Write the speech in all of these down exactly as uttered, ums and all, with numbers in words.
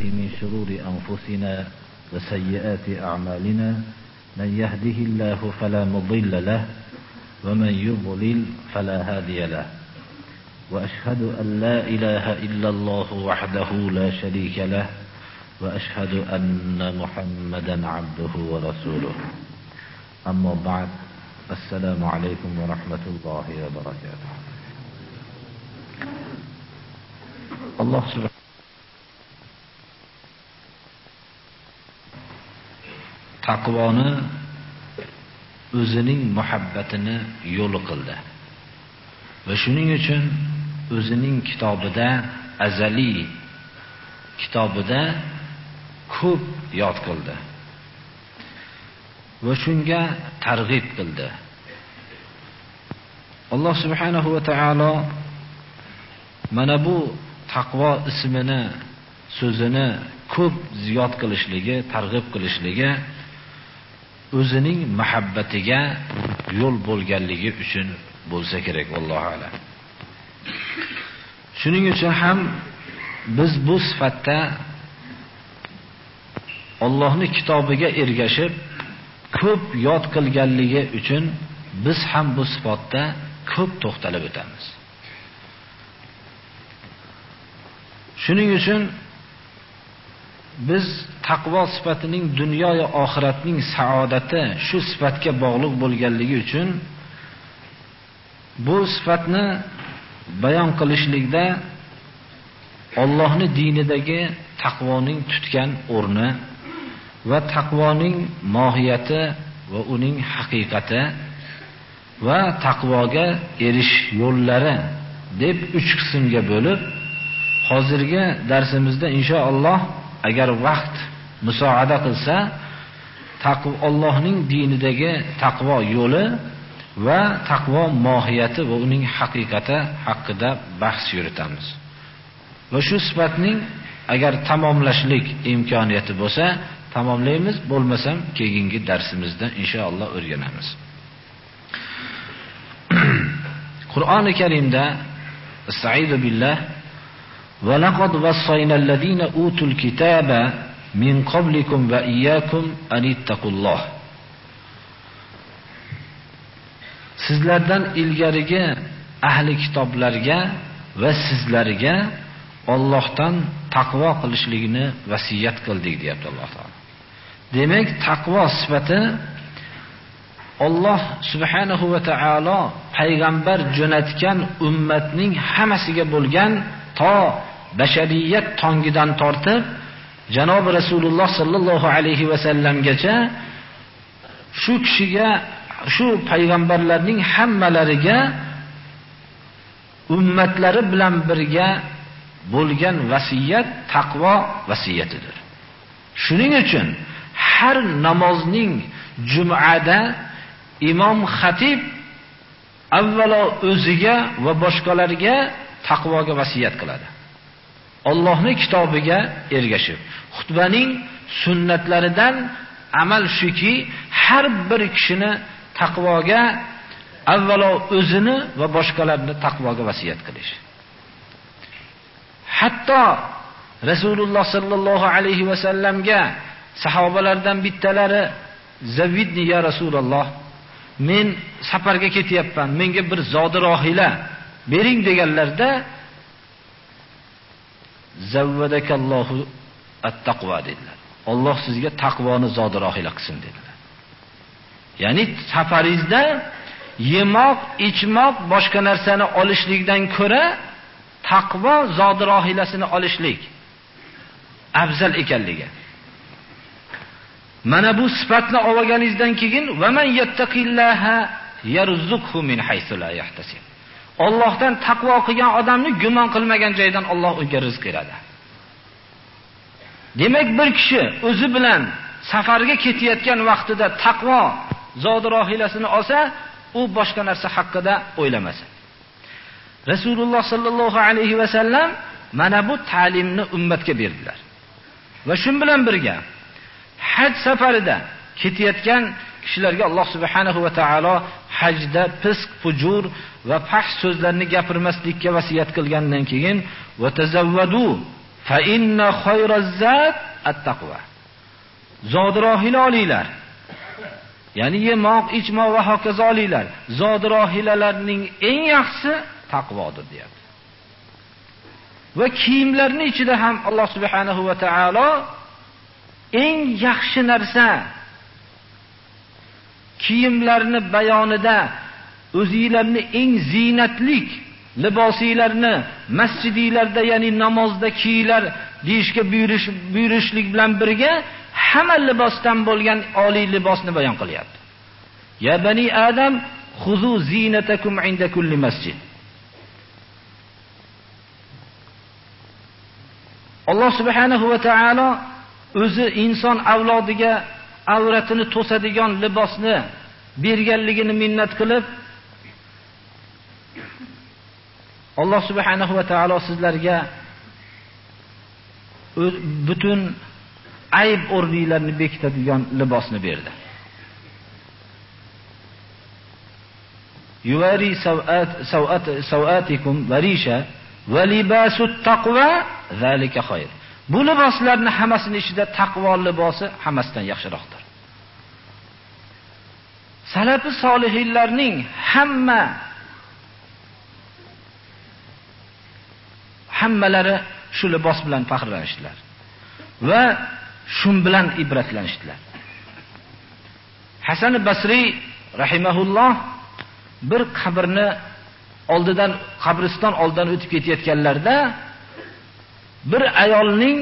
من شرور أنفسنا وسيئات أعمالنا من يهده الله فلا مضل له ومن يضلل فلا هادي له وأشهد أن لا إله إلا الله وحده لا شريك له وأشهد أن محمدا عبده ورسوله أما بعد السلام عليكم ورحمة الله وبركاته. الله سبحانه taqvoni o'zining muhabbatini yo'l qildi va shuning uchun o'zining kitobida, azaliy kitobida ko'p yod qildi va shunga targ'ib qildi. Alloh subhanahu va taolo mana bu taqvo ismini, so'zini ko'p ziyod qilishligi, targ'ib qilishligi o'zining muhabbatiga yo'l bo'lganligi uchun bo'lsa kerak, vallohu a'lam. Shuning uchun ham biz bu sifatda Allohning kitobiga ergashib ko'p yod qilganligi uchun biz ham bu sifatda ko'p to'xtalib o'tamiz. Shuning uchun biz taqvo sifatining dunyo va oxiratning saodati shu sifatga bog'liq bo'lganligi uchun bu sifatni bayon qilishlikda Allohning dinidagi taqvoning tutgan o'rni va taqvoning mohiyati va uning haqiqati va taqvoga erishish yo'llari deb uch qismga bo'lib, hozirgi darsimizda inshaalloh agar vaqt musoada qilsa, taqvo Allohning dinidagi taqvo yo'li va taqvo mohiyati va uning haqiqati haqida bahs yuritamiz. Va shu sifatning agar tamomlashlik imkoniyati bo'lsa, tamomlaymiz, bo'lmasam keyingi darsimizda inshaalloh o'rganamiz. Qur'oni Karimda Estaizu billah va laqad vassayna allazina utul kitaba min qablikum va iyyakum an ittaqulloh. Sizlardan ilgarigi ahli kitoblarga va sizlarga Allohdan taqvo qilishligini vasiyat qildik, deyapti Alloh taolo. Demak, taqvo sifati Alloh subhanahu va taolo payg'ambar jo'natgan ummatning hammasiga bo'lgan to bashariyat tongidan tortib janob Rasululloh sallallohu alayhi va sallamgacha shu kishiga, shu payg'ambarlarning hammalariga ummatlari bilan birga bo'lgan vasiyat taqvo vasiyatidir. Shuning uchun har namozning jumada imom xatib avvalo o'ziga va boshqalarga taqvoga vasiyat qiladi. Allohning kitobiga ergashib, xutbaning sunnatlaridan amal shuki, har bir kishini taqvoga, avvalo o'zini va boshqalarni taqvoga vasiyat qilish. Hatto Rasululloh sallallohu alayhi va sallamga sahobalardan bittalari "Zavidni ya Rasululloh, men safarga ketyapman, menga bir zodi rohila bering" deganlarda "Zavvadakallohu at-taqvo" dedilar. Alloh sizga taqvoni zodi rohila qilsin dedilar. Ya'ni safaringizda yemoq, ichmoq, boshqa narsani olishlikdan ko'ra taqvo zodi rohilasini olishlik afzal ekanligi. Mana bu sifatni olganingizdan keyin va man yattaqillaha yarzuqhu min haythu la yahtasib. Allohdan taqvo qilgan odamni gumon qilmagan joydan Alloh unga rizq beradi. Demak, bir kishi o'zi bilan safarga ketayotgan vaqtida taqvo zodi rohilasini olsa, u boshqa narsa haqida o'ylamasin. Rasululloh sallallohu alayhi va sallam mana bu ta'limni ummatga berdilar. Va shun bilan birga haj safarida ketayotgan kishilarga Alloh subhanahu va taolo hajda fisq, fujur va fahsh so'zlarni gapirmaslikka vasiyat qilgandan keyin va tazawwadu Fa inna khayraz zat at-taqwa. Zodirohilolilar. Ya'ni yemoq, ichmoq va hokazolilar. Zodirohilalarning eng yaxshisi taqvodir deyapti. Va kiyimlarning ichida ham Alloh subhanahu va taolo eng yaxshi narsa kiyimlarni bayonida o'zingizlarni eng ziynatlik libosinglarni masjidinglarda, ya'ni namozda kiyinglar deyishga buyurish buyurishlik bilan birga hamma libosdan bo'lgan oliy libosni bayon qilyapti. Ya bani Adam, xuzu zinatakum inda kulli masjid. Alloh subhanahu va taolo o'zi inson avlodiga avratini to'sadigan libosni berganligini minnat qilib, Alloh subhanahu va taolo sizlarga butun ayb o'rninglarni bekitadigan libosni berdi. Yuvari sawat sawat sawatikum varisha va libasut taqva zalika khayr. Bu liboslarni hammasini ichida taqvo libosi hammasidan yaxshiroqdir. Salafi solihinlarning hamma hammalari shu libos bilan faxrlanishdilar va shun bilan ibratlanishdilar. Hasan Basri rahimahulloh bir qabrni oldidan, qabriston oldidan o'tib ketayotganlarida bir ayolning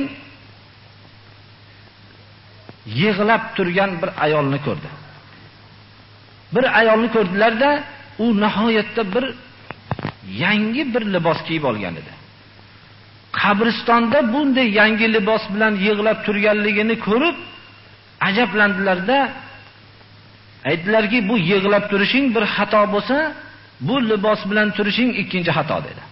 yig'lab turgan bir ayolni ko'rdi. Bir ayolni ko'rdilarda, u nihoyatda bir yangi bir libos kiyib olgan edi. Qabristonda bunday yangi libos bilan yig'lab turganligini ko'rib ajablandilarda, aytdilarki, bu yig'lab turishing bir xato bo'lsa, bu libos bilan turishing ikkinchi xato dedi.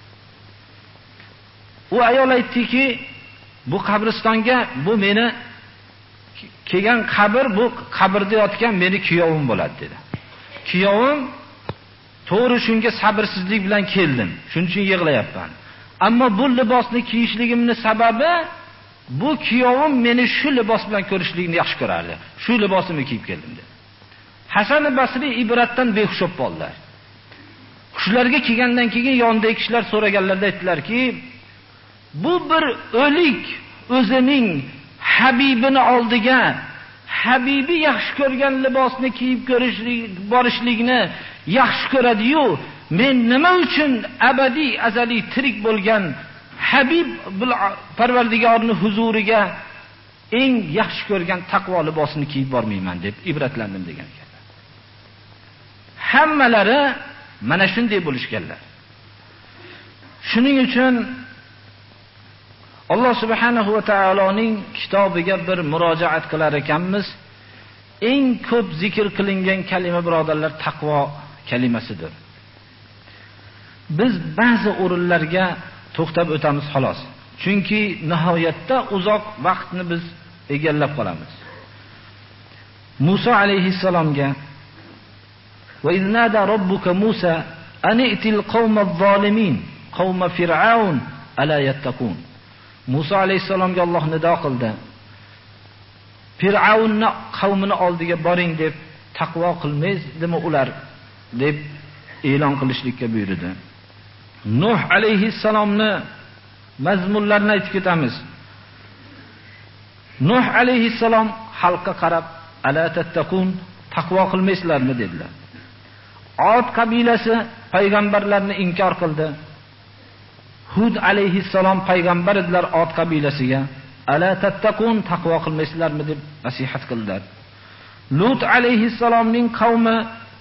U ayol aytdiki, bu qabristonga bu meni kelgan qabr, bu qabrda yotgan meni kuyovim bo'ladi dedi. Kuyovim, to'g'ri shunga sabrsizlik bilan keldim. Shuning uchun yig'layapman. Ammo bu libosni kiyishligimning sababi, bu kuyovim meni shu libos bilan ko'rishligini yaxshi ko'rardi. Shu libosimni kiyib keldim dedi. Hasan Basri ibratdan behush bo'lib qoldilar. Shularga kelgandan keyin yonidagi kishilar so'raganlarda aytdilarki, bu bir o'lik o'zining habibini oldiga, habibi yaxshi ko'rgan libosni kiyib ko'rishlik, borishlikni yaxshi ko'radi-yu, men nima uchun abadiy azaliy tirik bo'lgan Habib Parvardigorning huzuriga eng yaxshi ko'rgan taqvo libosini kiyib bormayman deb ibratlandim degan ekan. Hammalari mana shunday bo'lishganlar. Shuning uchun Alloh subhanahu va taoloning kitobiga bir murojaat qilar ekanmiz. Eng ko'p zikr qilingan kalima birodarlar taqvo kalimasidir. Biz ba'zi o'rinlarga to'xtab o'tamiz xolos. Chunki nihoyatda uzoq vaqtni biz egallab qolamiz. Musa alayhissalomga va iznada robbuka Musa an itil qawmaz zolimin qawma fir'aun ala yattaqun. Musa alayhissalomga Alloh nido qildi. Fir'aunning qavmini oldiga boring deb, taqvo qilmaysizmi ular deb e'lon qilishlikka buyurdi. Nuh alayhissalomni mazmunlarini aytib ketamiz. Nuh alayhissalom xalqqa qarab, ala tattaqun, taqvo qilmaysizlarmi dedilar. Od qabilasi payg'ambarlarni inkor qildi. Hud alayhissalom payg'ambar edilar Od qabilasiga. Ala tattaqun, taqvo qilmaysizlarmi deb nasihat qildilar. Lut alayhissalomning qavmi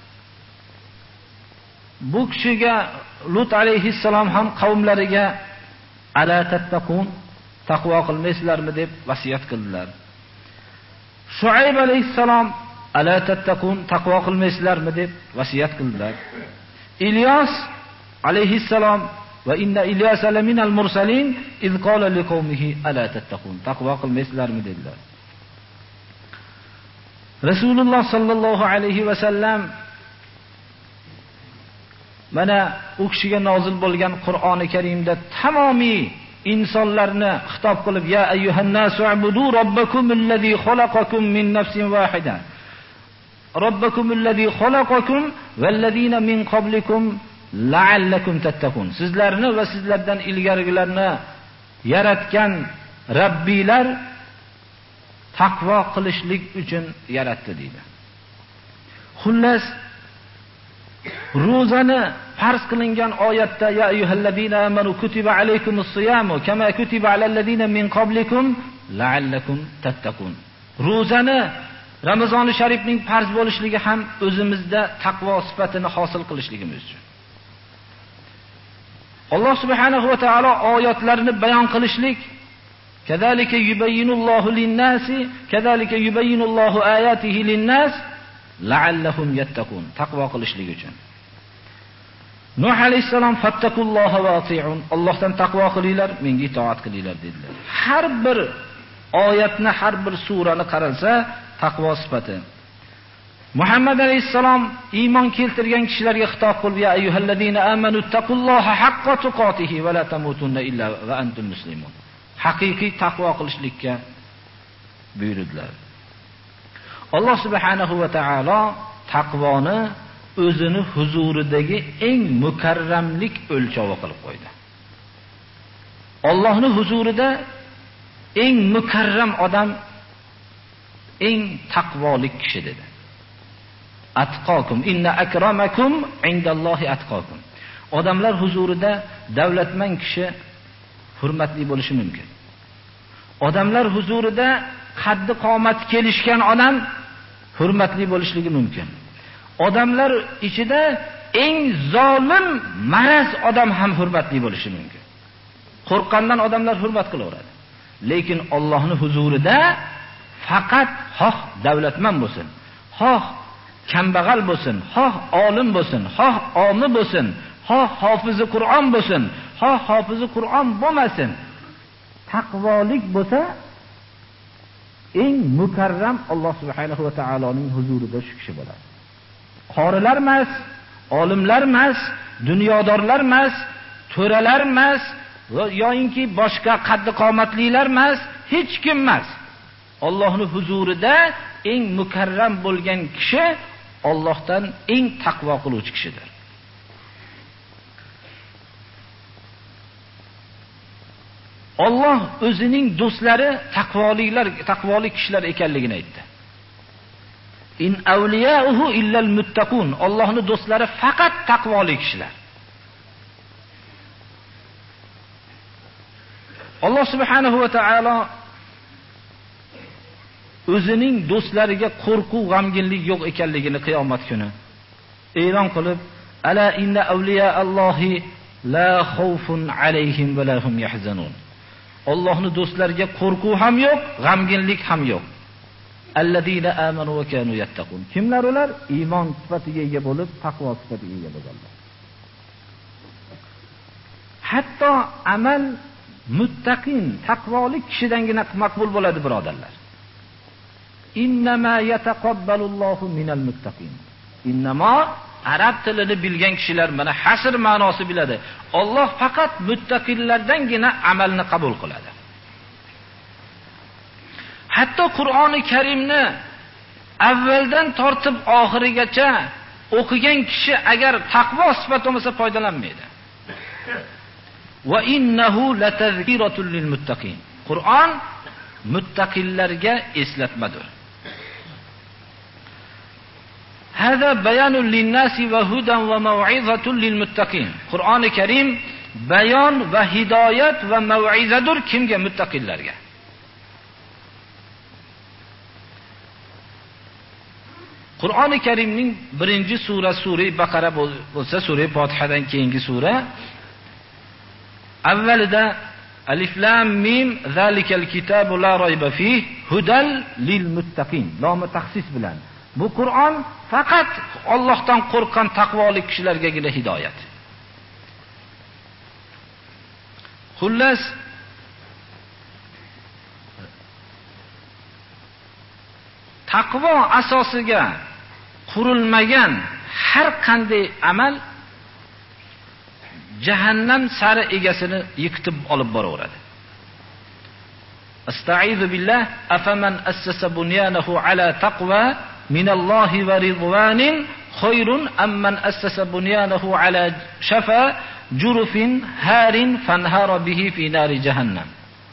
bu kishiga, Lut alayhissalom ham qavmlariga ala tattaqun, taqvo qilmaysizlarmi deb vasiyat qildilar. Shuayb alayhissalom ala tattaqun, taqvo qilmaysizlarmi deb vasiyat qildilar. Ilyos alayhissalom va inna Ilyasa laminal mursalin iz qala liqaumihi ala tattaqun, taqvo qilmaysizlarmi dedilar. Rasululloh sallallohu alayhi va sallam mana u kishiga nozil bo'lgan Qur'oni Karimda tamomiy insonlarni xitob qilib, ya ayyuhan nasu ubudu robbakumul-lazi xalaqakum min nafsin wahida. Robbakumul-lazi xalaqakum vallazina min qablikum la'allakum tattaqun. Sizlarni va sizlardan ilgarigilarni yaratgan Rabbiylar taqvo qilishlik uchun yaratdi deydi. Xullas, ro'zani farz qilingan oyatda ya ayyuhallazina amanu kutiba alaykumus-siyamu kama kutiba alallazina min qablikum la'allakum tattaqun. Ro'zani Ramazoni sharifning farz bo'lishligi ham o'zimizda taqvo sifatini hosil qilishligimiz uchun. Alloh subhanahu va taolo oyatlarini bayon qilishlik, kazalika yubayyinullohu lin-nasi kazalika yubayyinullohu ayatihi lin-nas la'allahum yattaqun. Taqvo qilishlik uchun. Nuh alayhisalom fattaqulloha va ati'un. Allohdan taqvo qilinglar, menga itoat qilinglar dedilar. Har bir oyatni, har bir surani qaralsa, taqvo sifati. Muhammad alayhisalom iymon keltirgan kishilarga xitob qilib, ya ayyuhallazina amanu taqulloha haqqa tuqatihi va la tamutunna illa va antum muslimun. Haqiqiy taqvo qilishlikka buyurdilar. Alloh subhanahu va taolo taqvoni o'zini huzuridagi eng mukarramlik o'lchovi qilib qo'ydi. Allohning huzurida eng mukarram odam eng taqvoli kishi dedi. Atqokum inna akramakum indallohi atqokum. Odamlar huzurida davlatmand kishi hurmatli bo'lishi mumkin. Odamlar huzurida qaddi qomati kelishgan odam hurmatli bo'lishligi mumkin. Odamlar ichida eng zolim, maraz odam ham hurmatli bo'lishi mumkin. Qo'rqqandan odamlar hurmat qilaveradi. Lekin Allohning huzurida faqat xoh davlatmand bo'lsin, xoh kambag'al bo'lsin, xoh olim bo'lsin, xoh omi bo'lsin, xoh hofizi Qur'on bo'lsin, xoh hofizi Qur'on bo'lmasin, taqvolik bo'lsa eng mukarram Alloh subhanahu va taoloning huzurida shu kishi bo'ladi. Qorilar emas, olimlar emas, dunyodorlar emas, to'ralar emas, yo'inki boshqa qaddi qomatlilar emas, hech kim emas. Allohning huzurida eng mukarram bo'lgan kishi Allohdan eng taqvo qiluvchi kishidir. Alloh o'zining do'stlari taqvoliklar, taqvoli kishilar ekanligini aytdi. In awliyauhu illal muttaqun. Allohning do'stlari faqat taqvoli kishilar. Alloh subhanahu va taolo o'zining do'stlariga qo'rquv, g'amginlik yo'q ekanligini qiyomat kuni e'lon qilib, ala inna awliya Allohi la xawfun alayhim va la hum yahzanun. Allohning do'stlariga qo'rquv ham yo'q, g'amginlik ham yo'q. Alladina amanu va kanu yattaqun. Kimlar ular? Iymon sifatiga ega bo'lib, taqvo sifatiga ega bo'lganlar. Hatto amal muttaqin, taqvoli kishidangina maqbul bo'ladi, birodarlar. Innama yataqabbalullohu minal muttaqin. Innama arab tilini bilgan kishilar mana hasr ma'nosi biladi. Alloh faqat muttaqillardangina amalni qabul qiladi. Hatto Qur'oni Karimni avvaldan tortib oxirigacha o'qigan kishi agar taqvo sifati bo'lmasa foydalanmaydi. Va innahu latazkiratul lil muttaqin. Qur'on muttaqillarga eslatmadir. Hada bayanun lin-nasi va hudan va mau'izatun lil muttaqin. Qur'oni Karim bayon va hidoyat va mau'izadir kimga? Muttaqillarga. Qur'oni Karimning birinchi sura sura Baqara bo'lsa, sura Fotihadan keyingi sura avvalida Alif lam mim zalikal kitabu la rayba fih hudal lil muttaqin. Lomi taxsis bilan. Bu Qur'on faqat Allohdan qo'rqqan taqvoli kishilargagina hidoyat. Xullas taqvo asosiga qurilmagan har qanday amal jahannam sari egasini yikitib olib boraveradi. Astaizu billah afaman assasa bunyanahu ala taqwa minallohi va ridwanin khayrun amman assasa bunyanahu ala shafa jurufin harin fanhara bihi fi nari jahannam.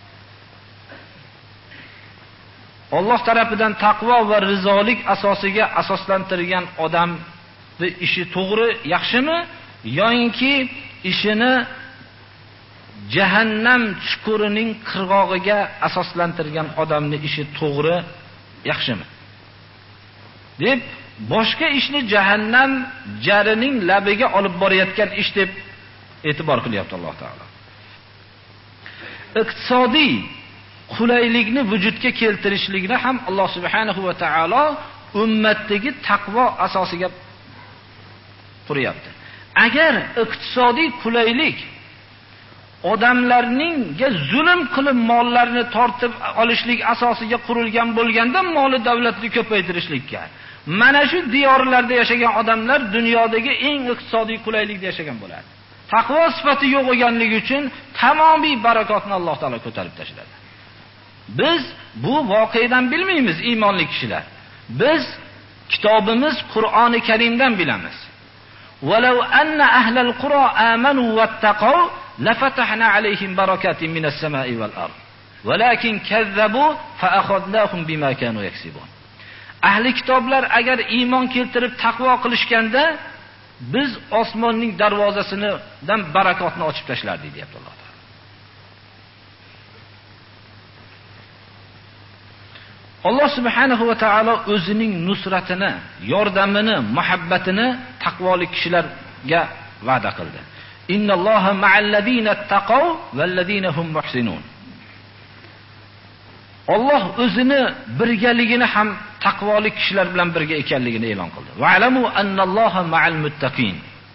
Alloh tarafidan taqvo va rizolik asosiga asoslantirilgan odamning ishi to'g'ri, yaxshimi, yoinki ishini jahannam chuqurining qirg'og'iga asoslantirgan odamning ishi to'g'ri, yaxshimi? deb boshqa ishni jahannam jarining labiga olib borayotgan ish deb e'tibor qilyapti Alloh taolo. Iqtisodiy qulaylikni vujudga keltirishlikni ham Alloh subhanahu va taolo ummatdagi taqvo asosiga quryapti. Agar iqtisodiy qulaylik odamlarningga zulm qilib mollarini tortib olishlik asosiga qurilgan bo'lganda moli davlatni ko'paytirishlikka, mana shu diyorlarda yashagan odamlar dunyodagi eng iqtisodiy qulaylikda yashagan bo'ladi. Taqvo sifati yo'q bo'lganligi uchun tamomiy barakotni Alloh taolo ko'tarib tashladi. Biz bu voqeadan bilmaymiz, iymonli kishilar. Biz kitobimiz Qur'oni Karimdan bilamiz. Walau anna ahlal qura amanu wattaqaw lafatahna alayhim barakatin minas samai wal ard. Walakin kazzabu fa akhadnahum bima kanu yaksibun. Ahli kitoblar agar iymon keltirib taqvo qilishganda biz osmonning darvozasidan barakotni ochib tashlardik, deyapti Alloh taolo. Alloh subhanahu va taolo o'zining nusratini, yordamini, muhabbatini taqvoli kishilarga va'da qildi. Innalloha ma'allazina taqaw vallazina hum muhsinun. Alloh o'zini birgaligini ham taqvoli kishilar bilan birga ekanligini e'lon qildi. Va'lamu annalloha ma'al muttaqin.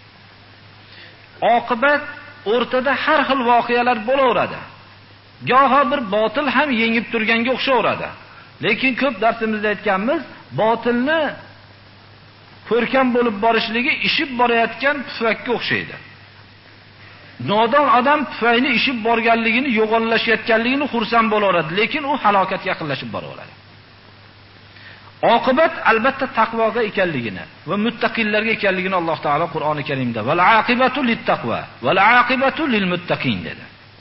Oqibat o'rtada har xil voqealar bo'laveradi. Goho bir botil ham yengib turganga o'xshaveradi. Lekin ko'p darsimizda aytganmiz, botilni ko'rkam bo'lib borishligi ishib borayotgan pufakka o'xshaydi. Nodon odam pufayni ishib borganligini, yo'g'onlashayotganligini xursand bo'laveradi, lekin u halokatga yaqinlashib boraveradi. Oqibat albatta taqvoga ekanligini va muttaqillarga ekanligini Alloh taolo Qur'oni Karimda val aqibatu littaqva val aqibatu lil muttaqin dedi.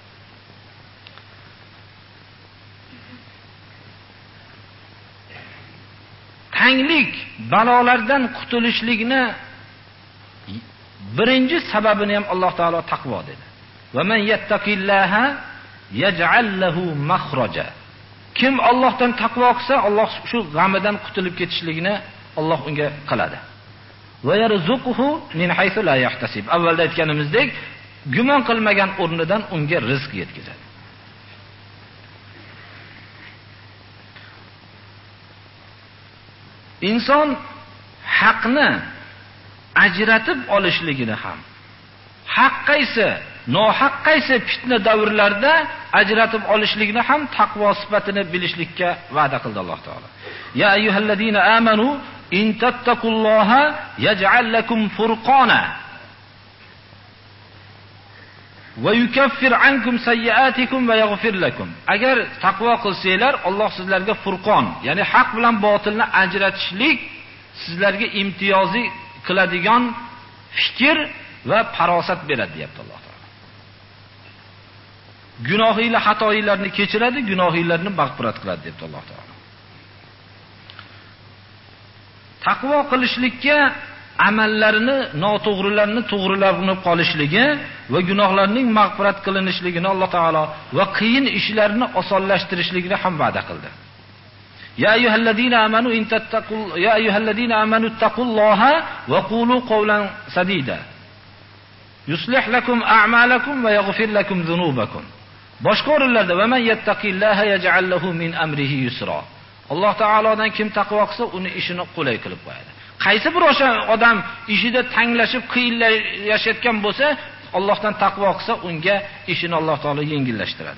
Tanglik balolardan qutulishlikni birinchi sababini ham Alloh taolo taqvo dedi. Va man yattaqillaha yaj'al lahu makhraja. Kim Allohdan taqvo qilsa, Alloh shu g'amidan qutulib ketishligini Alloh unga qiladi. Va yarzuquhu min haythu la yahtasib. Avvalda aytganimizdek, gumon qilmagan o'rnidan unga rizq yetkazadi. Inson haqni ajratib olishligini ham, haq qaysi, nohaq qaysi fitna davrlarida ajratib olishligini ham taqvo sifatini bilishlikka va'da qildi Alloh taolo. Ya ayyuhallazina amanu in tattaqulloha yaj'al lakum furqana va yukaffir ankum sayyi'atikum va yaghfir lakum. Agar taqvo qilsanglar, Alloh sizlarga furqon, ya'ni haq bilan botilni ajratishlik sizlarga imtiyozli qiladigan fikr va farosat beradi, deyapti Alloh taolo. Gunohinglar, xatoinglarni kechiradi, gunohinglarni mag'firat qiladi, deyapti Alloh taolo. Taqvo qilishlikka amallarini, noto'g'rilarni to'g'rilanib qolishligi va gunohlarning mag'firat qilinishligini Alloh taolo va qiyin ishlarni osonlashtirishligini ham va'da qildi. Ya ayyuhallazina amanu in tattaqul ya ayyuhallazina amanu taqulloha va qulu qawlan sadida. Yuslih lakum a'malakum va yaghfir lakum dhunubakum. Boshqa o'rinlarda va man yattaqillaha yaj'al lahu min amrihi yusra. Alloh taolodan kim taqvo qilsa, uni ishini qulay qilib qo'yadi. Qaysi bir o'sha odam ishida tanglashib, qiyinlashayotgan bo'lsa, Allohdan taqvo qilsa, unga ishini Alloh taolo yengillashtiradi.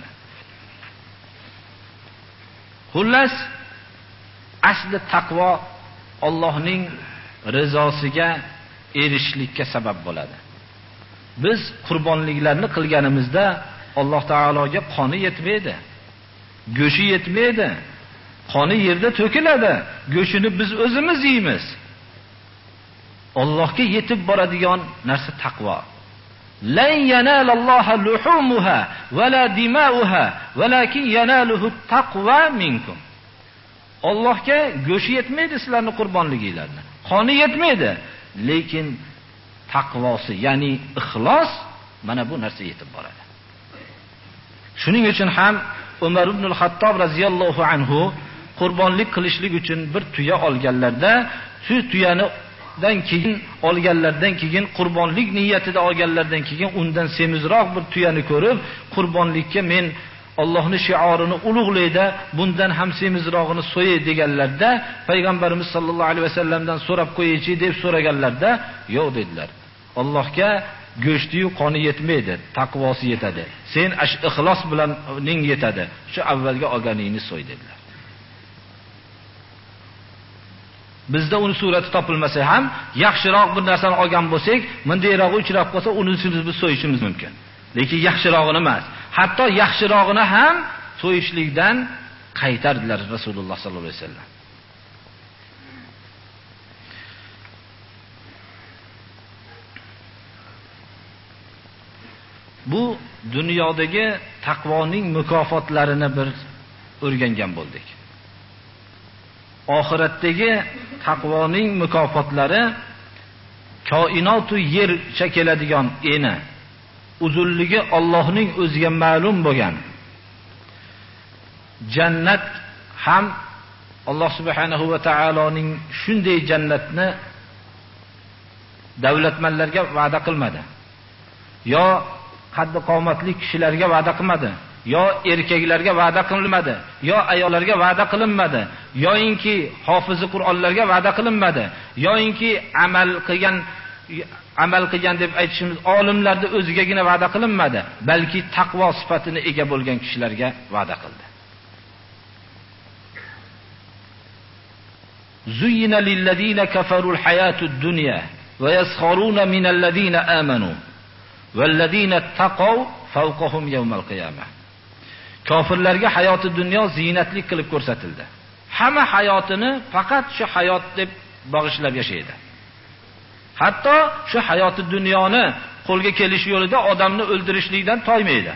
Xullas, asli taqvo Allohning rizosiga erishishlikka sabab bo'ladi. Biz qurbonliklarni qilganimizda Alloh taologa qoni yetmaydi. Go'shi yetmaydi. Qoni yerda to'kiladi. Go'shini biz o'zimiz yeymiz. Allohga yetib boradigan narsa taqvo. Lan yanalalloha luhumuha wala dima'uha walakin yanaluhu taqwa minkum. Allohga go'shi yetmaydi sizlarning qurbonliginglarni. Qoni yetmaydi, lekin taqvosi, ya'ni ixlos mana bu narsa yetib boradi. Shuning uchun ham Umar ibn al-Hattob radhiyallohu anhu qurbonlik qilishlik uchun bir tuya olganlarda, shu tuyani dan keyin olganlardan keyin qurbonlik niyatida olganlardan keyin undan semizroq bir tuyani ko'rib, qurbonlikka men Allohning shiorini ulug'laydi, bundan ham semizrog'ini so'yay deganlarda, payg'ambarimiz sollallohu alayhi vasallamdan so'rab qo'yaychi deb so'raganlarda, yo'q dedilar. Allohga go'shti-yu qoni yetmaydi, taqvosi yetadi. Sen ash ixlos bilan ning yetadi. Shu avvalga olganingni so'y dedilar. Bizda uni surati topilmasa ham, yaxshiroq bir narsani olgan bo'lsak, bundayrog'i uchrab qolsa, uni biz so'yishimiz mumkin. Lekin yaxshirog'ini emas. Hatto yaxshirog'ini ham so'yishlikdan qaytardilar Rasululloh sallallohu alayhi vasallam. Bu dunyodagi taqvoning mukofotlarini bir o'rgangan bo'ldik. Oxiratdagi taqvoning mukofotlari koinotu yercha keladigan eni, uzunligi Allohning o'ziga ma'lum bo'lgan jannat ham Alloh subhanahu va taoloning shunday jannatni davlatmanlarga va'da qilmadi. Yo qaddi qomatli kishilarga va'da qilmadi. Yo erkaklarga va'da qilinmadi, yo ayollarga va'da qilinmadi, yoinki hofizi Qur'onlarga va'da qilinmadi, yoinki amal qilgan amal qilgan deb aytishimiz olimlarda o'zigagina va'da qilinmadi, balki taqvo sifatini ega bo'lgan kishilarga va'da qildi. Zuyyina lillazina kafarul hayatud dunya va yaskharuna minal ladina amanu wallazina taqaw fawqahum yawmal qiyamah. Kofirlarga hayoti dunyo ziynatli qilib ko'rsatildi. Hamma hayotini faqat shu hayot deb bag'ishlab yashaydi. Hatto shu hayoti dunyoni qo'lga kelish yo'lida odamni o'ldirishlikdan toymaydi.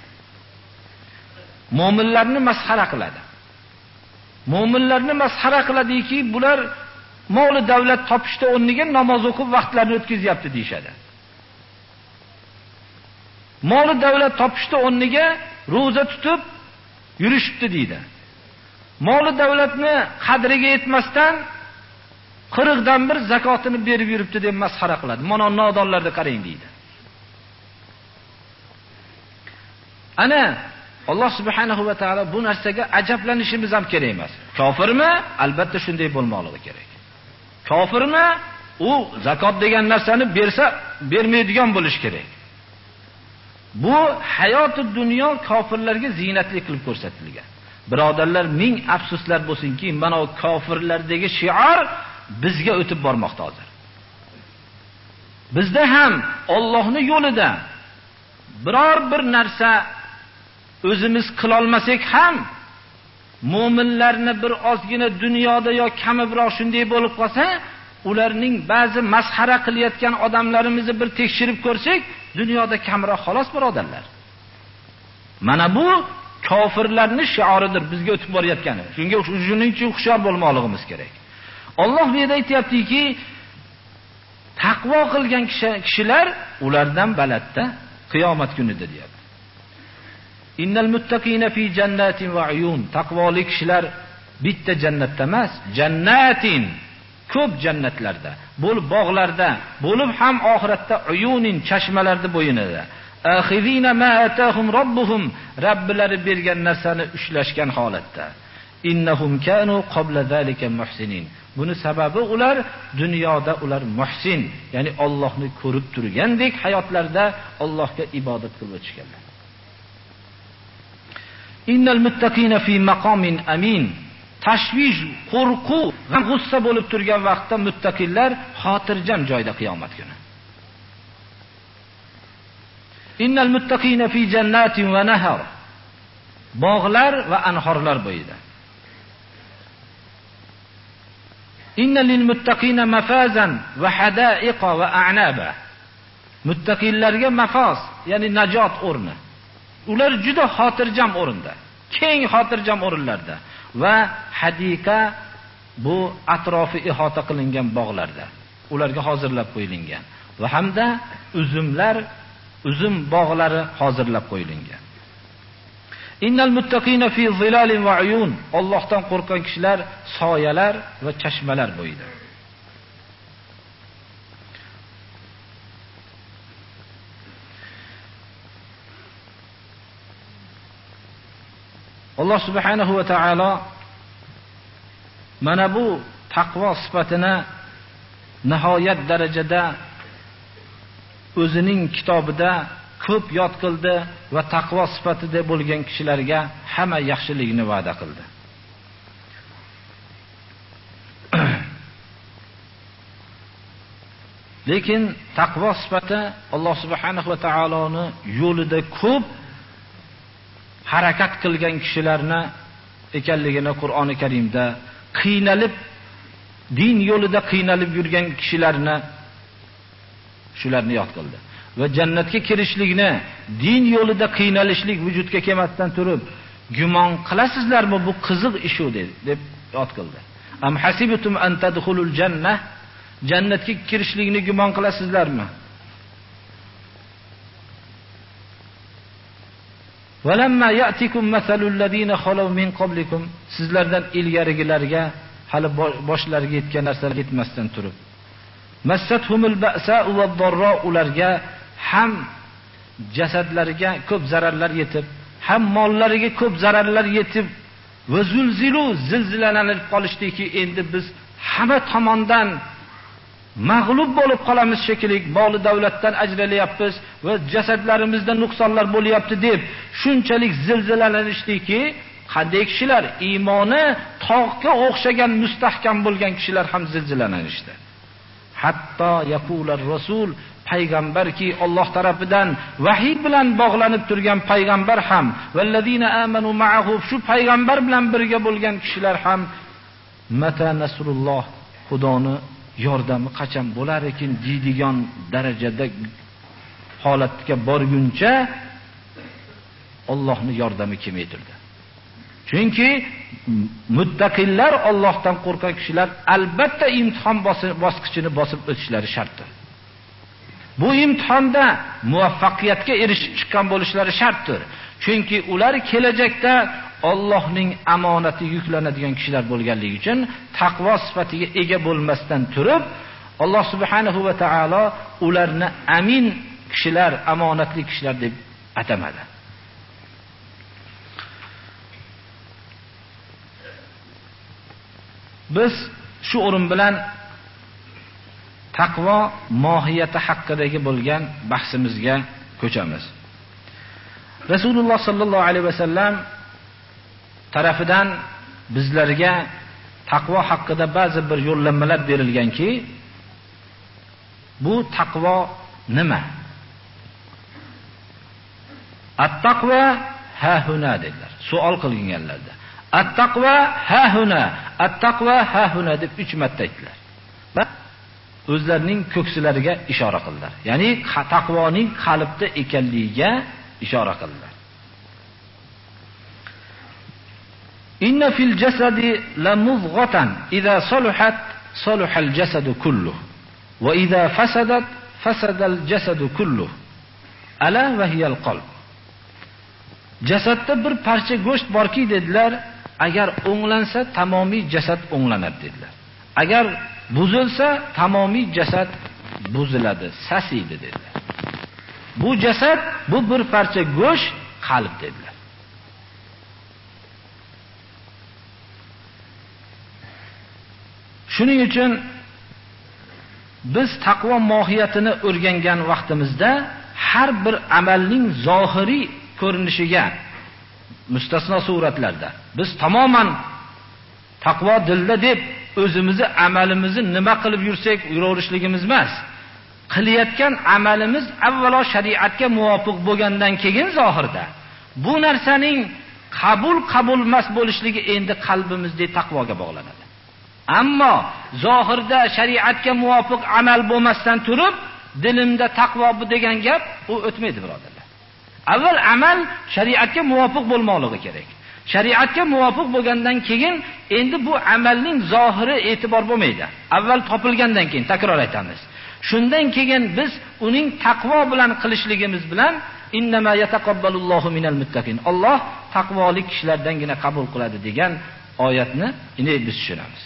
Mo'minlarni masxara qiladi. Mo'minlarni masxara qiladiki, bular mol davlat topishda o'rniga namoz o'qib vaqtlarini o'tkazyapti deyshadi. Mol davlat topishda o'rniga roza tutib yurishibdi deydi. Mol davlatni qadriga yetmasdan qirq dan bir zakotini berib yuribdi deb masxara qiladi. Mana nodonlarga qarang deydi. Ana Alloh subhanahu va taolo bu narsaga ajablanishimiz ham kerak emas. Kofirmi? Albatta shunday bo'lmoqligi kerak. Kofirmi? U zakot degan narsani bersa bermaydigan bo'lish kerak. Bu hayoti dunyo kofirlarga ziynatli qilib ko'rsatilgan. Birodarlar, ming afsuslar bo'lsinki, mana o kofirlardagi shior bizga o'tib bormoqda hozir. Bizda ham Allohning yo'lida biror bir narsa o'zimiz qila olmasak ham, mu'minlarni bir ozgina dunyoda yo kamibroq shunday bo'lib qolsa, ularning ba'zi masxara qilayotgan odamlarimizni bir tekshirib ko'rsak, dunyoda kamroq xolos birodarlar. Mana bu kofirlarning shioridir bizga o'tib borayotgani. Shunga shuning uchun hushyor bo'lmoqligimiz kerak. Alloh bu yerda aytayaptiki, taqvo qilgan kishilar ulardan balandda qiyomat kunida deyapti. Innal muttaqina fi jannatin va uyun. Taqvoli kishilar bitta jannatda emas, jannatin, ko'p jannatlarda, bo'lib bog'larda, bo'lib ham oxiratda uyunin, chashmalarda bo'yinida. Akhirina ma atahum robbuhum, Robbilari bergan narsani ushlashgan holatda. Innahum kanu qabla zalika muhsinin. Buni sababi ular dunyoda ular muhsin, ya'ni Allohni ko'rib turgandek hayotlarda Allohga ibodat qilib o'tishganlar. Innal muttaqina fi maqamin amin. Tashvish, qo'rquv va g'ussa bo'lib turgan vaqtda muttaqillar xotirjam joyda qiyomat kuni. Innal muttaqina fi jannatin va nahar. Bog'lar va anhorlar bo'yida. Inna lil muttaqina mafazan va hadaiqa va a'naba. Muttaqillarga mafaz, ya'ni najot o'rni. Ular juda xotirjam o'rinda, keng xotirjam o'rinlarda va hadiqa bu atrofi ihota qilingan bog'larda. Ularga hozirlab qo'yilgan va hamda uzumlar, uzum bog'lari hozirlab qo'yilgan. Innal muttaqina fi zilalin va uyun. Allohdan qo'rqgan kishilar soyalar va chashmalar bo'yida. Alloh subhanahu va taolo mana bu taqvo sifatini nihoyat darajada o'zining kitobida ko'p yod qildi va taqvo sifatida bo'lgan kishilarga hamma yaxshilikni va'da qildi. Lekin taqvo sifati Alloh subhanahu va taoloning yo'lida ko'p harakat qilgan kishilarni ekanligini Qur'oni Karimda, qiynalib din yo'lida qiynalib yurgan kishilarni shularni yod qildi. Va jannatga kirishlikni din yo'lida qiynalishlik vujudga kelmasdan turib, gumon qilasizlarmi bu qiziq ish u deb yod qildi. Am hasibtum an tadkhulul jannah, jannatga kirishlikni gumon qilasizlarmi? Walamma ya'tikum mathalul ladina khalaw min qablikum, sizlardan ilgarigilarga hali boshlariga yetgan narsalar yetmasdan turib, massathumul ba'sa'u wad-darra, ularga ham jasadlariga ko'p zararlar yetib, ham mollariga ko'p zararlar yetib, va zulzilu, zilzilalanib qolishdiki, endi biz hamma tomondan mag'lub bo'lib qolamiz shekilli, moli davlatdan ajralyapmiz va jasadlarimizda nuqsonlar bo'lyapti deb shunchalik zilzilalanishdiki, qanday kishilar iymoni tog'ga o'xshagan mustahkam bo'lgan kishilar ham zilzilalanishdi. Hatto yaqular rasul, payg'ambarki Alloh tarafidan vahiy bilan bog'lanib turgan payg'ambar ham, vallazina amanu ma'ahu, shu payg'ambar bilan birga bo'lgan kishilar ham, mata nasrulloh, Xudoni yordami qachon bo'lar ekan deydigan darajada holatga borguncha Allohning yordami kelmay turdi. Chunki muttaqillar, Allohdan qo'rqgan kishilar albatta imtihon bosqichini bosib o'tishlari shartdir. Bu imtihonda muvaffaqiyatga erishib chiqqan bo'lishlari shartdir. Chunki ular kelajakda Allohning amonati yuklanadigan kishilar bo'lganligi uchun taqvo sifatiga ega bo'lmasdan turib, Alloh subhanahu va taolo ularni amin kishilar, amonatli kishilar deb atamadi. Biz shu o'rin bilan taqvo mohiyati haqidagi bo'lgan bahsimizga ko'chamiz. Rasululloh sallallohu alayhi vasallam tarafidan bizlarga taqvo haqida ba'zi bir yo'llanmalar berilganki, bu taqvo nima? At-taqvo ha huna dedilar. Savol qilganlarda. At-taqvo ha huna, at-taqvo ha huna deb uch marta aytdilar. Va o'zlarining ko'ksilariga ishora qildilar. Ya'ni taqvoning qalbda ekanligiga ishora qildilar. Inna fil jasadi la mudghatan idza saluhat salaha al jasadu kulluhu wa idza fasadat fasada al jasadu kulluhu ala wa hiya al qalb. Jasadda bir parcha go'sht borki dedilar, agar o'nglansa tamomiy jasad o'nglanadi dedilar. Agar buzilsa tamomiy jasad buziladi, sasiydi dedilar. Bu jasad, bu bir parcha go'sht, qalb dedilar. Shuning uchun biz taqvo mohiyatini o'rgangan vaqtimizda har bir amalning zohiriy ko'rinishiga mustasno suratlarda biz tamoman taqvo dilda deb o'zimizni amalimizni nima qilib yursak yuraverishligimiz emas. qilayotgan amalimiz avvalo shariatga muvofiq bo'lgandan keyin zohirda bu narsaning qabul qabulmas bo'lishligi endi qalbimizdagi taqvoga bog'lanadi. Ammo zohirda shariatga muvofiq amal bo'lmasdan turib, dilimda taqvo bu degan gap u o'tmaydi, birodarlar. Avval amal shariatga muvofiq bo'lmoqligi kerak. Shariatga muvofiq bo'lgandan keyin endi bu amalning zohiri e'tibor bo'lmaydi. Avval topilgandan keyin, takror aytamiz. Shundan keyin biz uning taqvo bilan qilishligimiz bilan innama yataqabbalullohu minal muttaqin. Alloh taqvoli kishilardangina qabul qiladi degan oyatni endi biz tushunamiz.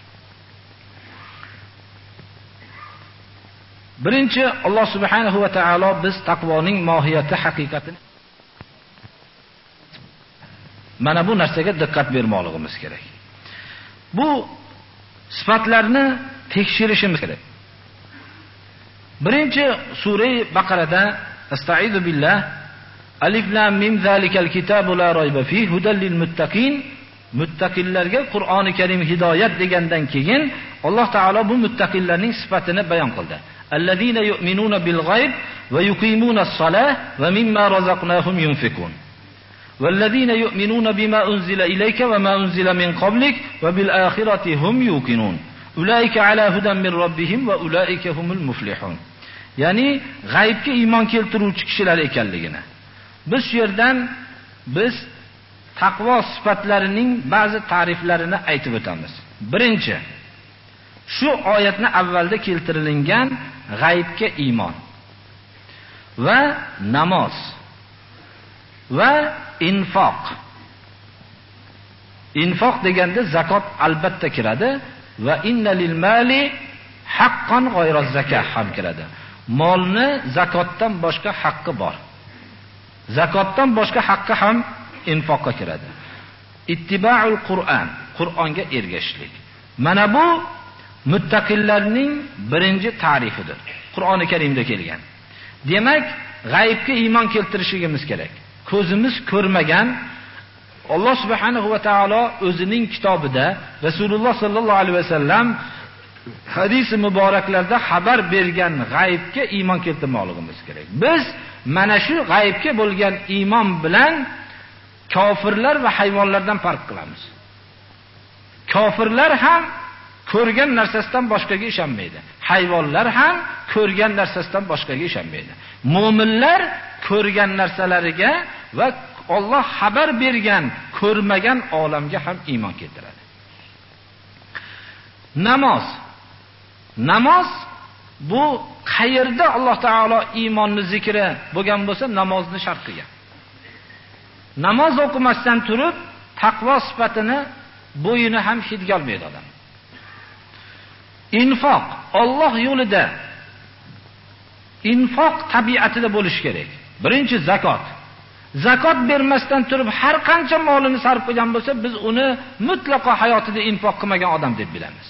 Birinchi, Alloh subhanahu va taolo biz taqvoning mohiyati, haqiqatini mana bu narsaga diqqat bermoqligimiz kerak. Bu sifatlarni tekshirishimiz kerak. Birinchi sura Baqarada Estaizu billah Alif lam mim zalikal kitabu la rayba fihi hudal lil muttaqin, muttaqillarga Qur'oni Karim hidoyat degandan keyin Alloh taolo bu muttaqillarning sifatini bayon qildi. Allazina yu'minuna bil g'ayb va yuqimunas solah va mimma razaqnahum yunfikun. والذين يؤمنون بما أنزل إليك وما أنزل من قبلك وبالآخرة هم يوقنون أولئك على هدى من ربهم وأولئك هم المفلحون. ya'ni g'aybga iymon keltiruvchi kishilar ekanligini biz shu yerdan biz taqvo sifatlarining ba'zi ta'riflarini aytib o'tamiz. Birinchi, shu oyatni avvalda keltirilgan g'aybga iymon va namoz va infoq. Infoq deganda zakot albatta kiradi va inna lil mali haqqan g'ayra zakah ham kiradi. Molni zakotdan boshqa haqqi bor. Zakotdan boshqa haqqi ham infoqqa kiradi. Ittiba'ul Qur'on, Qur'onga ergashishlik. Mana bu muttaqillarning birinchi ta'rifidir. Qur'oni Karimda kelgan. Demak, g'aybga iymon keltirishimiz kerak. Ko'zimiz ko'rmagan Alloh subhanahu va taolo o'zining kitobida Rasululloh sallallohu alayhi vasallam hadis-i muboraklarda xabar bergan g'aybga iymon keltirmoqligimiz kerak. Biz mana shu g'aybga bo'lgan iymon bilan kofirlar va hayvonlardan farq qilamiz. Kofirlar ham ko'rgan narsasidan boshqaga ishonmaydi. Hayvonlar ham ko'rgan narsasidan boshqaga ishonmaydi. Mo'minlar ko'rgan narsalariga va Alloh xabar bergan ko'rmagan olamga ham iymon keltiradi. Namoz. Namoz bu qayerda Alloh taolo iymonni zikri bo'lgan bo'lsa namozni shart qilgan. Namoz o'qimasdan turib taqvo sifatini bo'yini ham hidga olmaydi odam. Infoq, Alloh yo'lida infoq tabiatida bo'lish kerak. Birinchi zakot. Zakot bermasdan turib har qancha molini sarf qilgan bo'lsa, biz uni mutlaqo hayotida infoq qilmagan odam deb bilamiz.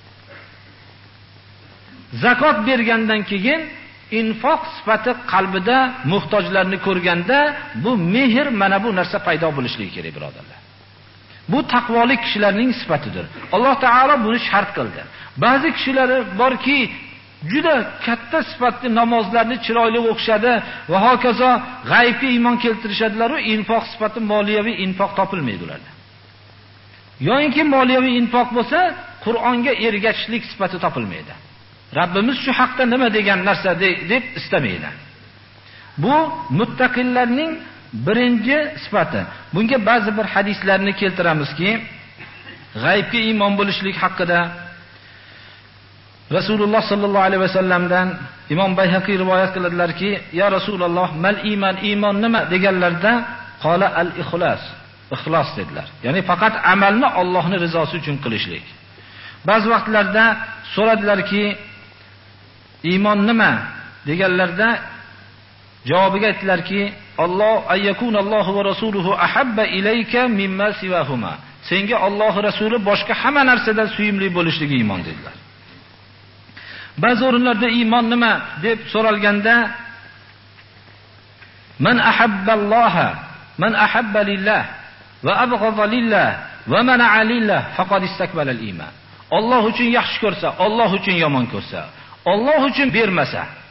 Zakot bergandan keyin infoq sifati qalbida muhtojlarni ko'rganda bu mehr, mana bu narsa paydo bo'lishligi kerak, birodarlar. Bu taqvoli kishilarning sifatidir. Alloh taolo buni shart qildi. Ba'zi kishilar borki, juda katta sifatli namozlarni chiroyli o'qishadi va hokazo g'aybga iymon keltirishadilar va infoq sifati moliyaviy infoq topilmaydi ularda. Yo'inki moliyaviy infoq bo'lsa, Qur'onga ergashishlik sifati topilmaydi. Rabbimiz shu haqda nima degan narsa deb istamaydi. Bu muttaqillarning birinchi sifati. Bunga ba'zi bir hadislarni keltiramizki, g'aybga iymon bo'lishlik haqida Rasululloh sallallohu alayhi vasallamdan Imom Bayhaqiy rivoyat qiladilarki, "Ya Rasululloh, mal iymon, iymon nima?" deganlarda, "Qala al-ixlos." Ixlos dedilar. Ya'ni faqat amalni Allohning rizosi uchun qilishlik. Ba'zi vaqtlarda so'radilarki, "Iymon nima?" deganlarda javobiga aytdilarki, "Alloh ayyakunallohu va rasuluhu ahabba ilayka mimma siwahuma." Senga Alloh rasuli boshqa hamma narsadan suyimli bo'lishligi iymon dedilar. Ba'zi o'rinlarda iymon nima deb so'ralganda, "Man ahabballoha, man ahabba lillah va abghadha lillah va mana'a lillah faqad istakbala al-iymon." Alloh uchun yaxshi ko'rsa, Alloh uchun yomon ko'rsa, Alloh uchun bermasa,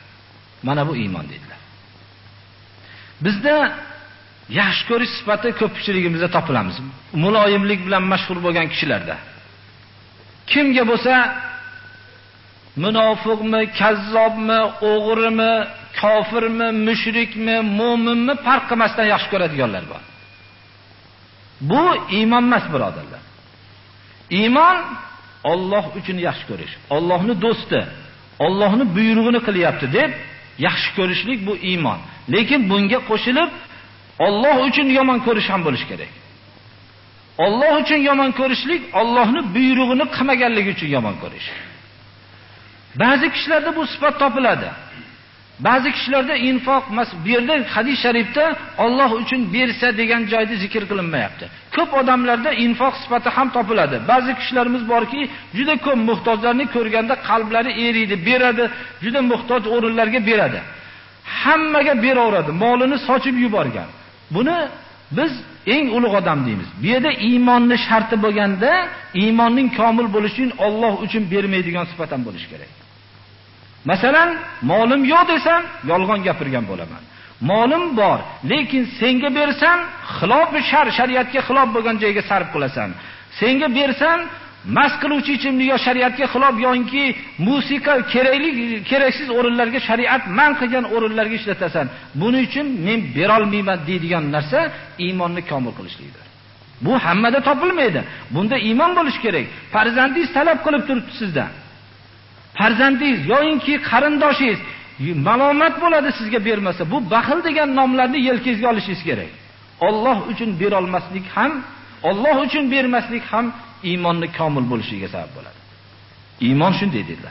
Mana bu iymon dedilar. Bizda yaxshi ko'rish sifati ko'pchiligimizda topilamiz. Muloyimlik bilan mashhur bo'lgan kishilarda. Kimga bo'lsa munofiqmi, kazzobmi, o'g'rimi, kofirmi, mushrikmi, mo'minmi farq qilmasdan yaxshi ko'radiganlar bor. Bu iymon emas, birodarlar. Iymon Alloh uchun yaxshi ko'rish, Allohning do'sti, Allohning buyrug'ini qilyapti deb yaxshi ko'rishlik bu iymon. Lekin bunga qo'shilib Alloh uchun yomon ko'rish ham bo'lish kerak. Alloh uchun yomon ko'rishlik Allohning buyrug'ini qilmaganligi uchun yomon ko'rish. Ba'zi kishilarda bu sifat topiladi. Ba'zi kishilarda infoq, bu yerda hadis sharifda Alloh uchun bersa degan joyda zikr qilinmayapti. Ko'p odamlarda infoq sifati ham topiladi. Ba'zi kishilarimiz borki, juda ko'p muhtojlarni ko'rganda qalblari eriydi, beradi, juda muhtoj o'rinlarga beradi. Hammaga beraveradi, molini sochib yuborgan. Buni biz eng ulug' odam deymiz. Bu yerda iymonning sharti bo'lganda, iymonning komil bo'lishi uchun Alloh uchun bermaydigan sifat ham bo'lish kerak. Masalan, molim yo'q desam, yolg'on gapirgan bo'laman. Molim bor, lekin senga bersam, xilof shar, shariatga xilof bo'lgan joyga sarf qilasan. Senga bersam, mas qiluvchi ichimlik yo shariatga xilof yoki musiqa kerakli keraksiz o'rinlarga shariat man qilgan o'rinlarga ishlatasan. Buning uchun men bera olmayman deydigan narsa iymonni komil qilishlikdir. Bu hammada topilmaydi. Bunda iymon bo'lish kerak. Farzandingiz talab qilib turibdi sizdan. Farzandingiz yoki qarindoshingiz malomat bo'ladi sizga bermasa, bu baxil degan nomlarni yelkangizga olishingiz kerak. Alloh uchun bera olmaslik ham, Alloh uchun bermaslik ham iymonni komil bo'lishiga sabab bo'ladi. Iymon shunday dedilar.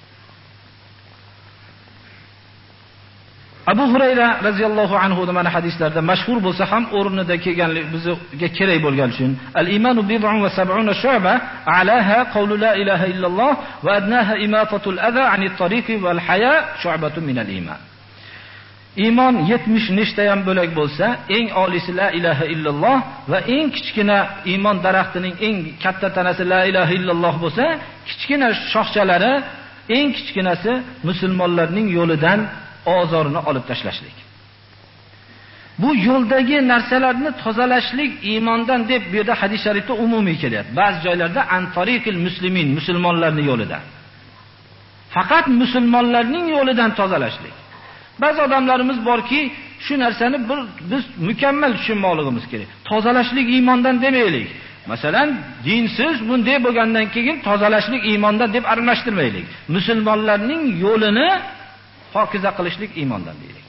Abu Hurayra radhiyallohu anhu da mana hadislarda mashhur bo'lsa ham o'rnida kelganlik bizga kerak bo'lgan uchun al-imanu bid'un va sab'una shu'ba a'laha qawlu la ilaha illalloh va adnaha imatatul adha 'anit tariqi wal haya shu'batun min al-iman. Iymon yetmish nechta ham bo'lak bo'lsa, eng olisi la ilaha illalloh va eng kichkina iymon daraxtining eng katta tanasi la ilaha illalloh bo'lsa, kichkina shoxchalari eng kichkinasi musulmonlarning yo'lidan ozorini olib tashlashlik. Bu yo'ldagi narsalarni tozalashlik iymondan deb bu yerda hadis sharifda umumiy kelyapti. Ba'zi joylarda antariqil muslimin, musulmonlarning yo'lidan. Faqat musulmonlarning yo'lidan tozalashlik. Ba'zi odamlarimiz borki, shu narsani bir biz mukammal tushunmoqligimiz kerak. Tozalashlik iymondan demaylik. Masalan, dinsiz bunday bo'lgandan keyin tozalashlik iymondan deb aralashtirmaylik. Musulmonlarning yo'lini pokiza qilishlik iymondan deylik.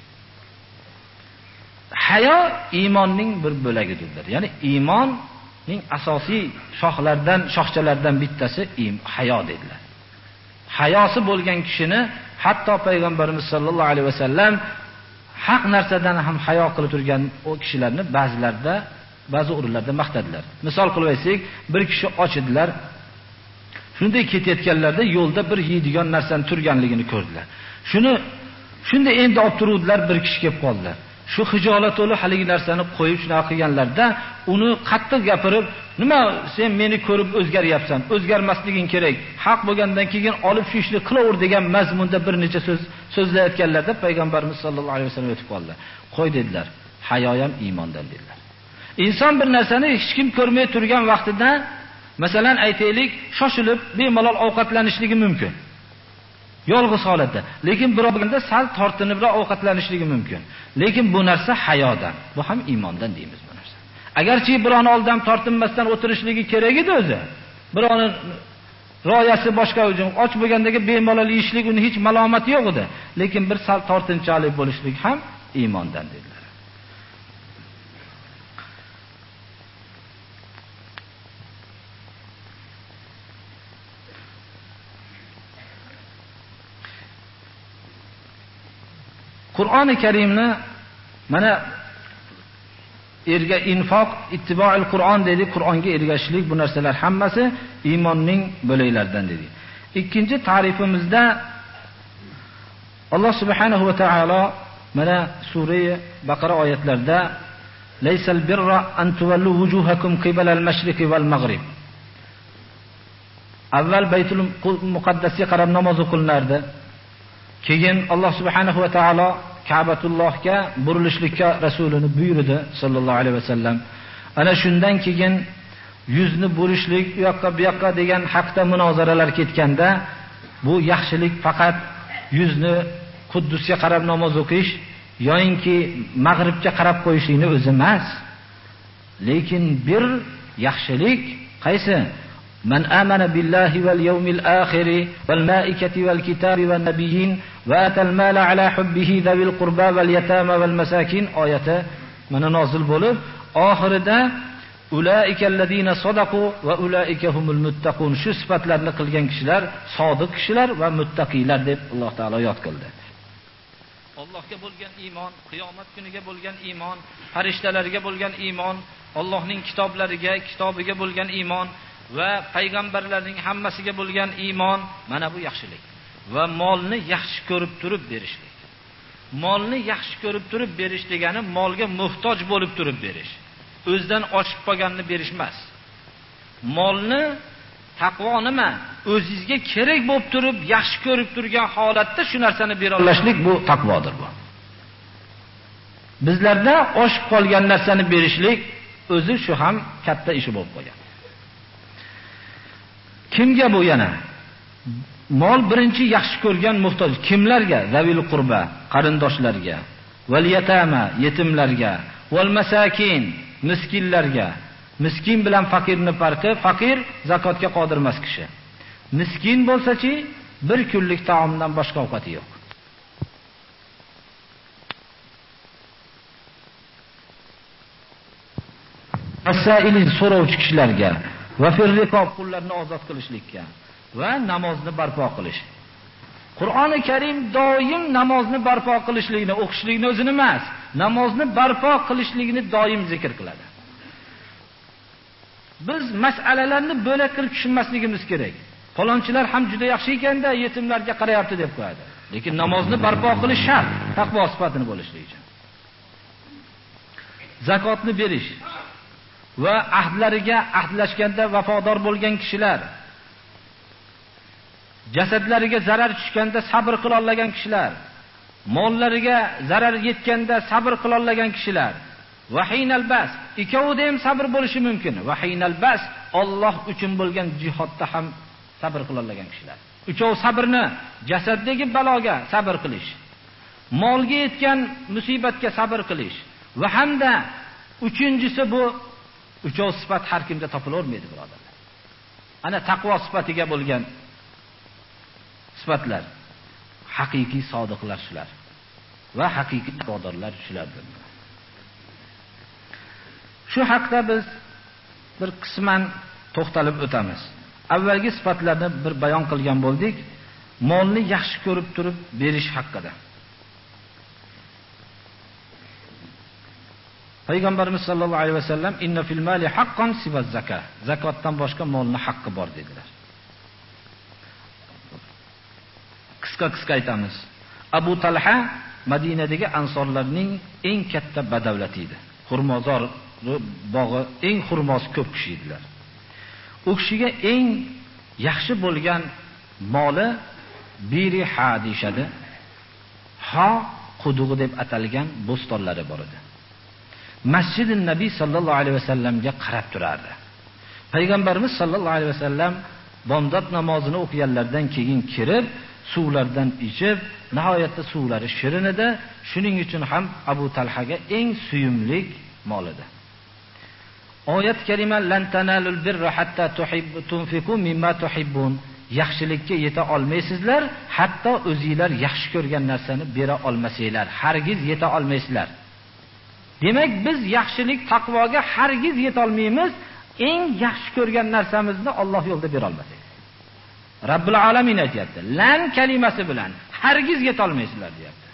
Hayo iymonning bir bo'lagidir. Ya'ni iymonning asosiy shoxlardan, shoxchalardan bittasi hayo dedilar. Hayosi bo'lgan kishini hatto payg'ambarimiz sollallohu alayhi vasallam haq narsadan ham hayo qilib turgan o kishilarni ba'zilarda, ba'zi o'rinlarda maqtadilar. Misol qilib aytsak, bir kishi och edilar. Shunday ketayotganlarda yo'lda bir yeydigan narsani turganligini ko'rdilar. Shuni shunda endi olib turuvdilar, bir kishi kelib qoldilar. Shu hijolat to'li haligi narsani qo'yib shunaqa qilganlarda uni qattiq gapirib, "Nima sen meni ko'rib o'zgaryapsan? O'zgarmasliging kerak. Haq bo'lgandan keyin olib shu ishni qilaver" degan mazmunda bir necha so'z so'zlayotganlarda payg'ambarimiz sollallohu alayhi vasallam o'tib qoldilar. "Qo'y" dedilar. Hayo ham iymondan dedilar. Inson bir narsani hech kim ko'rmay turgan vaqtida, masalan aytaylik, shoshilib bemalol ovqatlanishligi mumkin. Yolg'iz holatda, lekin birovganda sal tortinibroq ovqatlanishligi mumkin. Lekin bu narsa hayodan, bu ham iymondan deymiz bu narsa. Agarchi birovni oldan tortinmasdan o'tirishligi kerak edi o'zi. Birovni royasi boshqa uchun och bo'lgandagi bemalol yeyishlik uni hech malomati yo'q edi, lekin bir sal tortinchalik bo'lishlik ham iymondan dedilar. Qur'oni Karimni mana erga infoq, ittibo'il Qur'on dedi, Qur'onga ergashishlik, bu narsalar hammasi iymonning bo'laklaridan dedi. Ikkinchi ta'rifimizda Alloh subhanahu va taolo mana sura Baqara oyatlarida laysal birra an tuwallu wujuhakum qibala al-mashriqi wal maghrib. Avval Baytul Muqaddasga qarab namoz o'qilardi. Keyin Alloh subhanahu va taolo Ka'batullohga burilishlikka rasulini buyurdi sallallohu alayhi vasallam. Ana shundan keyin yuzni burishlik, u yoqqa bu yoqqa degan haqda munozaralar ketganda, bu yaxshilik faqat yuzni Quddusga qarab namoz o'qish yoinki mag'ribga qarab qo'yishlikni o'zi emas. Lekin bir yaxshilik qaysi? Man amana billahi wal yawmil akhir wal malaikati wal kitabi wan nabiyyin va atal mala ala hubbihi zawil qurba wal yatama wal masakin oyati mana nozil bo'lib, oxirida ulaikallazina sadaqu va ulaika humul muttaqun, shu sifatlarni qilgan kishilar sodiq kishilar va muttaqiylar deb Alloh taolo yod qildi. Allohga bo'lgan iymon, qiyomat kuniga bo'lgan iymon, farishtalarga bo'lgan iymon, Allohning kitoblariga, kitobiga bo'lgan iymon va payg'ambarlarning hammasiga bo'lgan iymon, mana bu yaxshilik. Va molni yaxshi ko'rib turib berishlik. Molni yaxshi ko'rib turib berish degani molga muhtoj bo'lib turib berish. O'zdan oshib qolganini berish emas. Molni taqvo nima? O'zingizga kerak bo'lib turib, yaxshi ko'rib turgan holatda shu narsani bera olishlik bu taqvodir bu. Bizlarda oshib qolgan narsani berishlik o'zi shu ham katta ish bo'lib qolgan. Kimga bu yana? Mol birinchi yaxshi ko'rgan muhtoj kimlarga? Zavil qurba, qarindoshlarga, val yatama, yetimlarga, val masakin, miskinlarga. Miskin bilan fakirni farqi, fakir zakotga qodir emas kishi. Miskin bo'lsa-chi, bir kunlik taomdan boshqa ovqati yo'q. Masailin so'rovchi kishilarga va firriqob qullarni ozod qilishlikka va namozni barpo qilish. Qur'oni Karim doim namozni barpo qilishlikni, o'qishlikni o'zini emas, namozni barpo qilishlikni doim zikr qiladi. Biz masalalarni bo'lak qilib tushunmasligimiz kerak. Falonchilar ham juda yaxshi ekanda, yetimlarga qarayapti deb qo'yadi. Lekin namozni barpo qilish shart, taqvo sifatini bo'lishlik uchun. Zakotni berish va ahdlariga ahdlashganda vafodor bo'lgan kishilar, jasadlariga zarar tushganda sabr qila olgan kishilar, mollariga zarar yetganda sabr qila olgan kishilar, vahinal bas, ikkovida ham sabr bo'lishi mumkin. Vahinal bas, Alloh uchun bo'lgan jihodda ham sabr qila olgan kishilar. Uchov sabrni jasaddagi baloga sabr qilish, molga yetgan musibatga sabr qilish va hamda uchinchisi bu uchov sifat har kimda topilavermaydi, birodarlar. Ana taqvo sifatiga bo'lgan sifatlar, haqiqiy sodiqlar shular va haqiqiy taqvodorlar shulardir. Shu haqda biz bir qisman to'xtalib o'tamiz. Avvalgi sifatlarni bir bayon qilgan bo'ldik. Molni yaxshi ko'rib turib berish haqida. Payg'ambarimiz sollallohu alayhi vasallam inna fil mali haqqan sivaz zakah. Zakotdan boshqa molning haqqi bor dedilar. Qisqa-qisqa aytamiz. Abu Talha Madinadagi ansorlarning eng katta badavlati edi. Xurmozor bog'i eng xurmosi ko'p kishi edilar. U kishiga eng yaxshi bo'lgan moli biriha deyshadi. Ha qudug'i deb atalgan bo'stonlari bor edi. Masjidin Nabiy sallallohu alayhi vasallamga qarab turardi. Payg'ambarimiz sallallohu alayhi vasallam bomdod namozini o'qiganlardan keyin kirib, suvlardan ichib, nihoyatda suvlari shirin edi. Shuning uchun ham Abu Talhaga eng suyumlik mol edi. Oyat kalima lan tanalul birra hatta tuhibbu tunfiqu mimma tuhibbun. Yaxshilikka yeta olmaysizlar, hatto o'zingizlar yaxshi ko'rgan narsani bera olmasanglar, hargiz yeta olmaysizlar. Demak, biz yaxshilik, taqvoga hargiz yeta olmaymiz, eng yaxshi ko'rgan narsamizni Alloh yo'lida bera olmasak. Rabbul alamin aytayapti. Lan kalimasi bilan hargiz yeta olmaysizlar deyapti.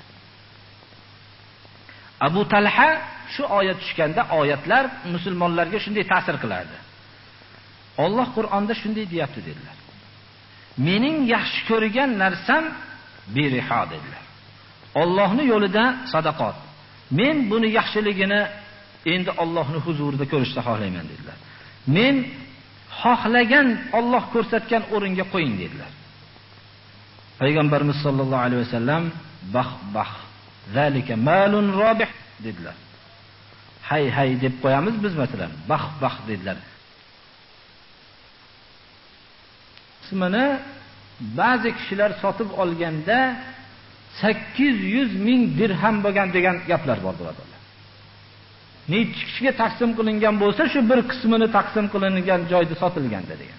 Abu Talha shu oyat tushganda oyatlar musulmonlarga shunday ta'sir qilardi. Alloh Qur'onda shunday deyapti dedilar. Mening yaxshi ko'rgan narsam biriha dedilar. Allohning yo'lida sadaqat. Men buni yaxshiligini endi Allohning huzurida ko'rishni xohlayman dedilar. Men xohlagan Alloh ko'rsatgan o'ringa qo'ying dedilar. Payg'ambarimiz sollallohu alayhi vasallam bah bah zalika malun robih dedilar. Hay hay deb qo'yamiz biz masalan, bah bah dedilar. Qismini ba'zi kishilar sotib olganda sakkiz yuz ming dirham bo'lgan degan gaplar bor birodarlar. Nechi kishiga taqsim qilingan bo'lsa, shu bir qismini taqsim qilingan joyda sotilganda degan.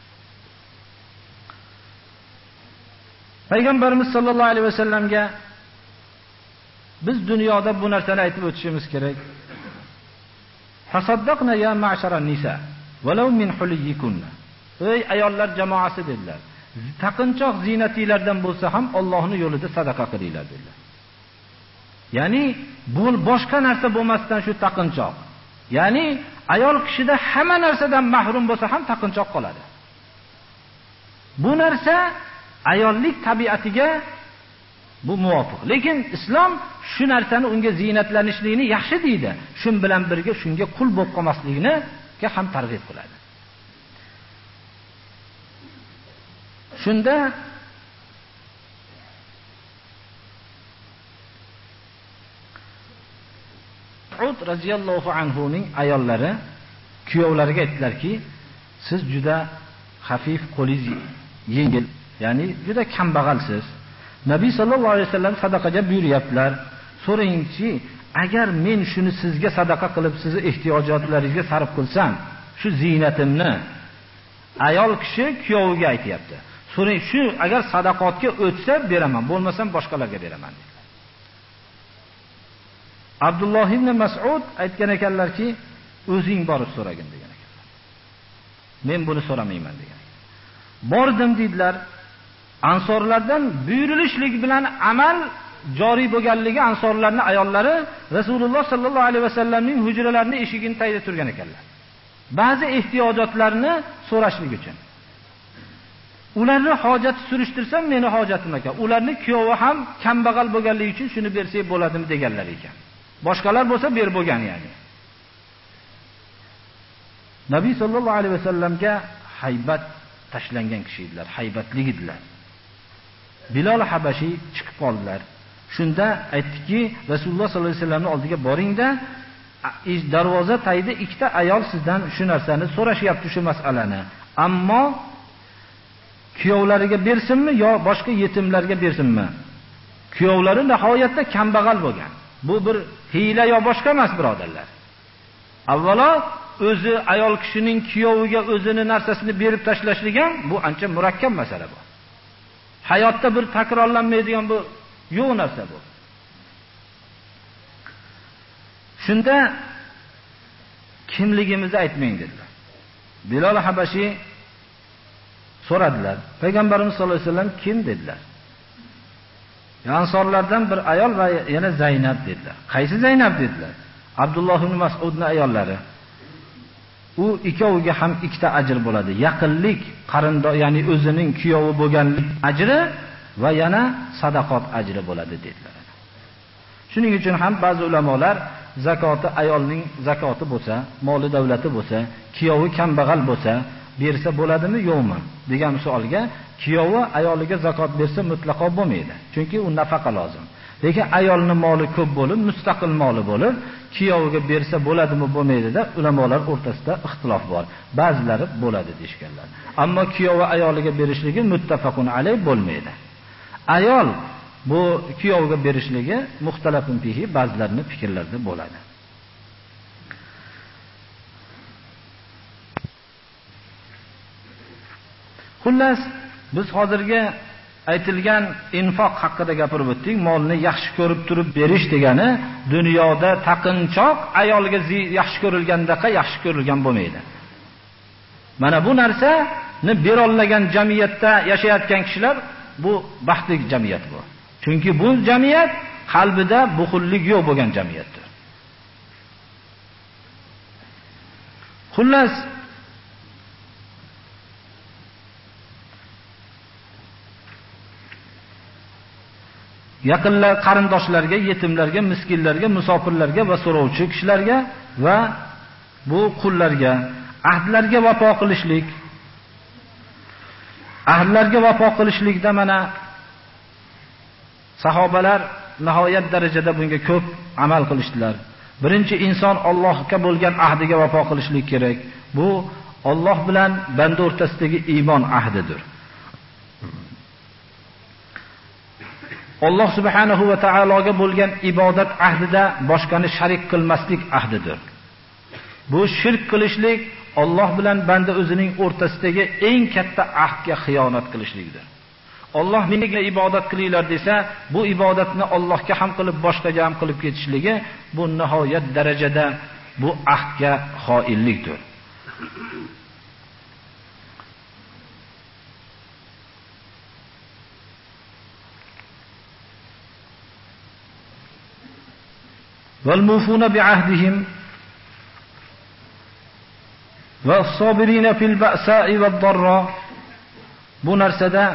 Payg'ambarimiz sollallohu alayhi vasallamga biz dunyoda bu narsani aytib o'tishimiz kerak. Tasaddaqna ya ma'shara nisa walau min huliyikunna. Ey ayollar jamoasi dedilar. Taqinchoq zinatinglardan bo'lsa ham Allohning yo'lida sadaqa qilinglar dedilar. Ya'ni bu boshqa narsa bo'lmasdan shu taqinchoq. Ya'ni ayol kishida hamma narsadan mahrum bo'lsa ham taqinchoq qoladi. Bu narsa ayollik tabiatiga bu muvofiq. Lekin islom shu narsani unga ziynatlanishlikni yaxshi deydi. Shun bilan birga shunga qul bo'lib qolmasligini ham targ'ib qiladi. Shunda Ud radhiyallohu anhu ning ayollari kuyovlariga aytdilarki, siz juda xafif, qo'lingiz yengil, ya'ni juda kambag'alsiz. Nabiy sallallohu alayhi vasallam sadaqaga buyuryaptilar. So'rangchi, agar men shuni sizga sadaqa qilib, sizni ehtiyojotlaringizga sarf qilsam, shu ziynatimni ayol kishi kuyoviga aytayapti. So'rang, shu agar sadaqotga o'tsa beraman, bo'lmasam boshqalarga beraman dedilar. Abdulloh ibn Mas'ud aytgan ekanlarki, o'zing borib so'ragin degan ekanlar. Men buni so'ramayman degan. Bordim dedilar. Ansorlardan buyurilishlik bilan amal joriy bo'lganligi ansorlarning ayollari Rasululloh sallallohu alayhi vasallamning hujralarining eshigini tayda turgan ekanlar. Ba'zi ehtiyojotlarni so'rashlik uchun. Ularni hojati surishtirsam, meni hojatim ekan. Ularni kuyovi ham kambag'al bo'lganligi uchun shuni bersak bo'ladimi deganlar ekan. Boshqalar bo'lsa ber bo'lgan ya'ni. Nabiy sallallohu alayhi vasallamga haybat tashlangan kishi edilar, haybatli edilar. Bilal Habashi chiqib qoldilar. Shunda aytdiki, Rasululloh sallallohu alayhi vasallamning oldiga boringda, darvoza tagida ikkita ayol sizdan shu narsani so'rashyapti, shu masalani. Ammo kuyovlariga bersinmi yo boshqa yetimlarga bersinmi? Kuyovlari nihoyatda kambag'al bo'lgan. Bu bir hiyla yo boshqa emas, birodarlar. Avvalo o'zi ayol kishining kuyoviga o'zini narsasini berib tashlashligan bu ancha murakkab masala bu. Hayotda bir takrorlanmaydigan bu yo'q narsa bu. Shunda kimligimizni aytmang dedilar. Bilal Habashi so'radilar. Payg'ambarimiz sollallohu alayhi vasallam kim dedilar. Ansorlardan bir ayol va yana Zaynab dedilar. Qaysi Zaynab dedilar? Abdulloh ibn Mas'udning ayollari. U ikkoviga ham ikkita ajr bo'ladi. Yaqinlik, qarindosh, ya'ni o'zining kuyovi bo'lganlik ajri va yana sadaqot ajri bo'ladi dedilar. Shuning uchun ham ba'zi ulamolar zakoti ayolning zakoti bo'lsa, moli davlati bo'lsa, kuyovi kambag'al bo'lsa, bersa bo'ladimi, yo'qmi degan savolga kuyovi ayoliga zakot bersa mutlaqo bo'lmaydi. Chunki u nafaqa lozim. Lekin ayolning moli ko'p bo'lib, mustaqil moli bo'lib, kuyoviga bersa bo'ladimi, bo'lmaydida ulamolar o'rtasida ixtilof bor. Ba'zilari bo'ladi deyshganlar. Ammo kuyovi ayoliga berishligi muttafaqun alayh bo'lmaydi. Ayol bu kuyoviga berishligi muxtalafun fihi ba'zilarning fikrlarida bo'ladi. Xullas, biz hozirgi aytilgan infoq haqida gapirib o'tdik. Molni yaxshi ko'rib turib berish degani dunyoda taqinchoq ayolga yaxshi ko'rilgandaqa yaxshi ko'rilgan bo'lmaydi. Mana bu narsani berolmagan jamiyatda yashayotgan kishilar bu baxtli jamiyat bu. Chunki bu jamiyat qalbida buxullik yo'q bo'lgan jamiyatdir. Xullas, yaqinlar, qarindoshlarga, yetimlarga, miskinlarga, musofirlarga va so'rovchi kishilarga va bu qullarga ahdlarga vafo qilishlik. Ahdlarga vafo qilishlikda mana sahobalar nihoyat darajada bunga ko'p amal qilishdilar. Birinchi inson Allohga bo'lgan ahdiga vafo qilishlik kerak. Bu Alloh bilan banda o'rtasidagi iymon ahdidir. Alloh subhanahu va taologa bo'lgan ibodat ahdida boshqani sharik qilmaslik ahdidir. Bu shirk qilishlik Alloh bilan banda o'zining o'rtasidagi eng katta ahdga xiyonat qilishlikdir. Alloh menga ibodat qilinglar desa, bu ibodatni Allohga ham qilib boshqaga ham qilib ketishligi bu nihoyat darajada bu ahdga xoinlikdir. وَالْمُوفُونَ بِعَهْدِهِمْ وَالصَّابِرِينَ فِي الْبَأْسَاءِ وَالضَّرَّاءِ. Bu narsada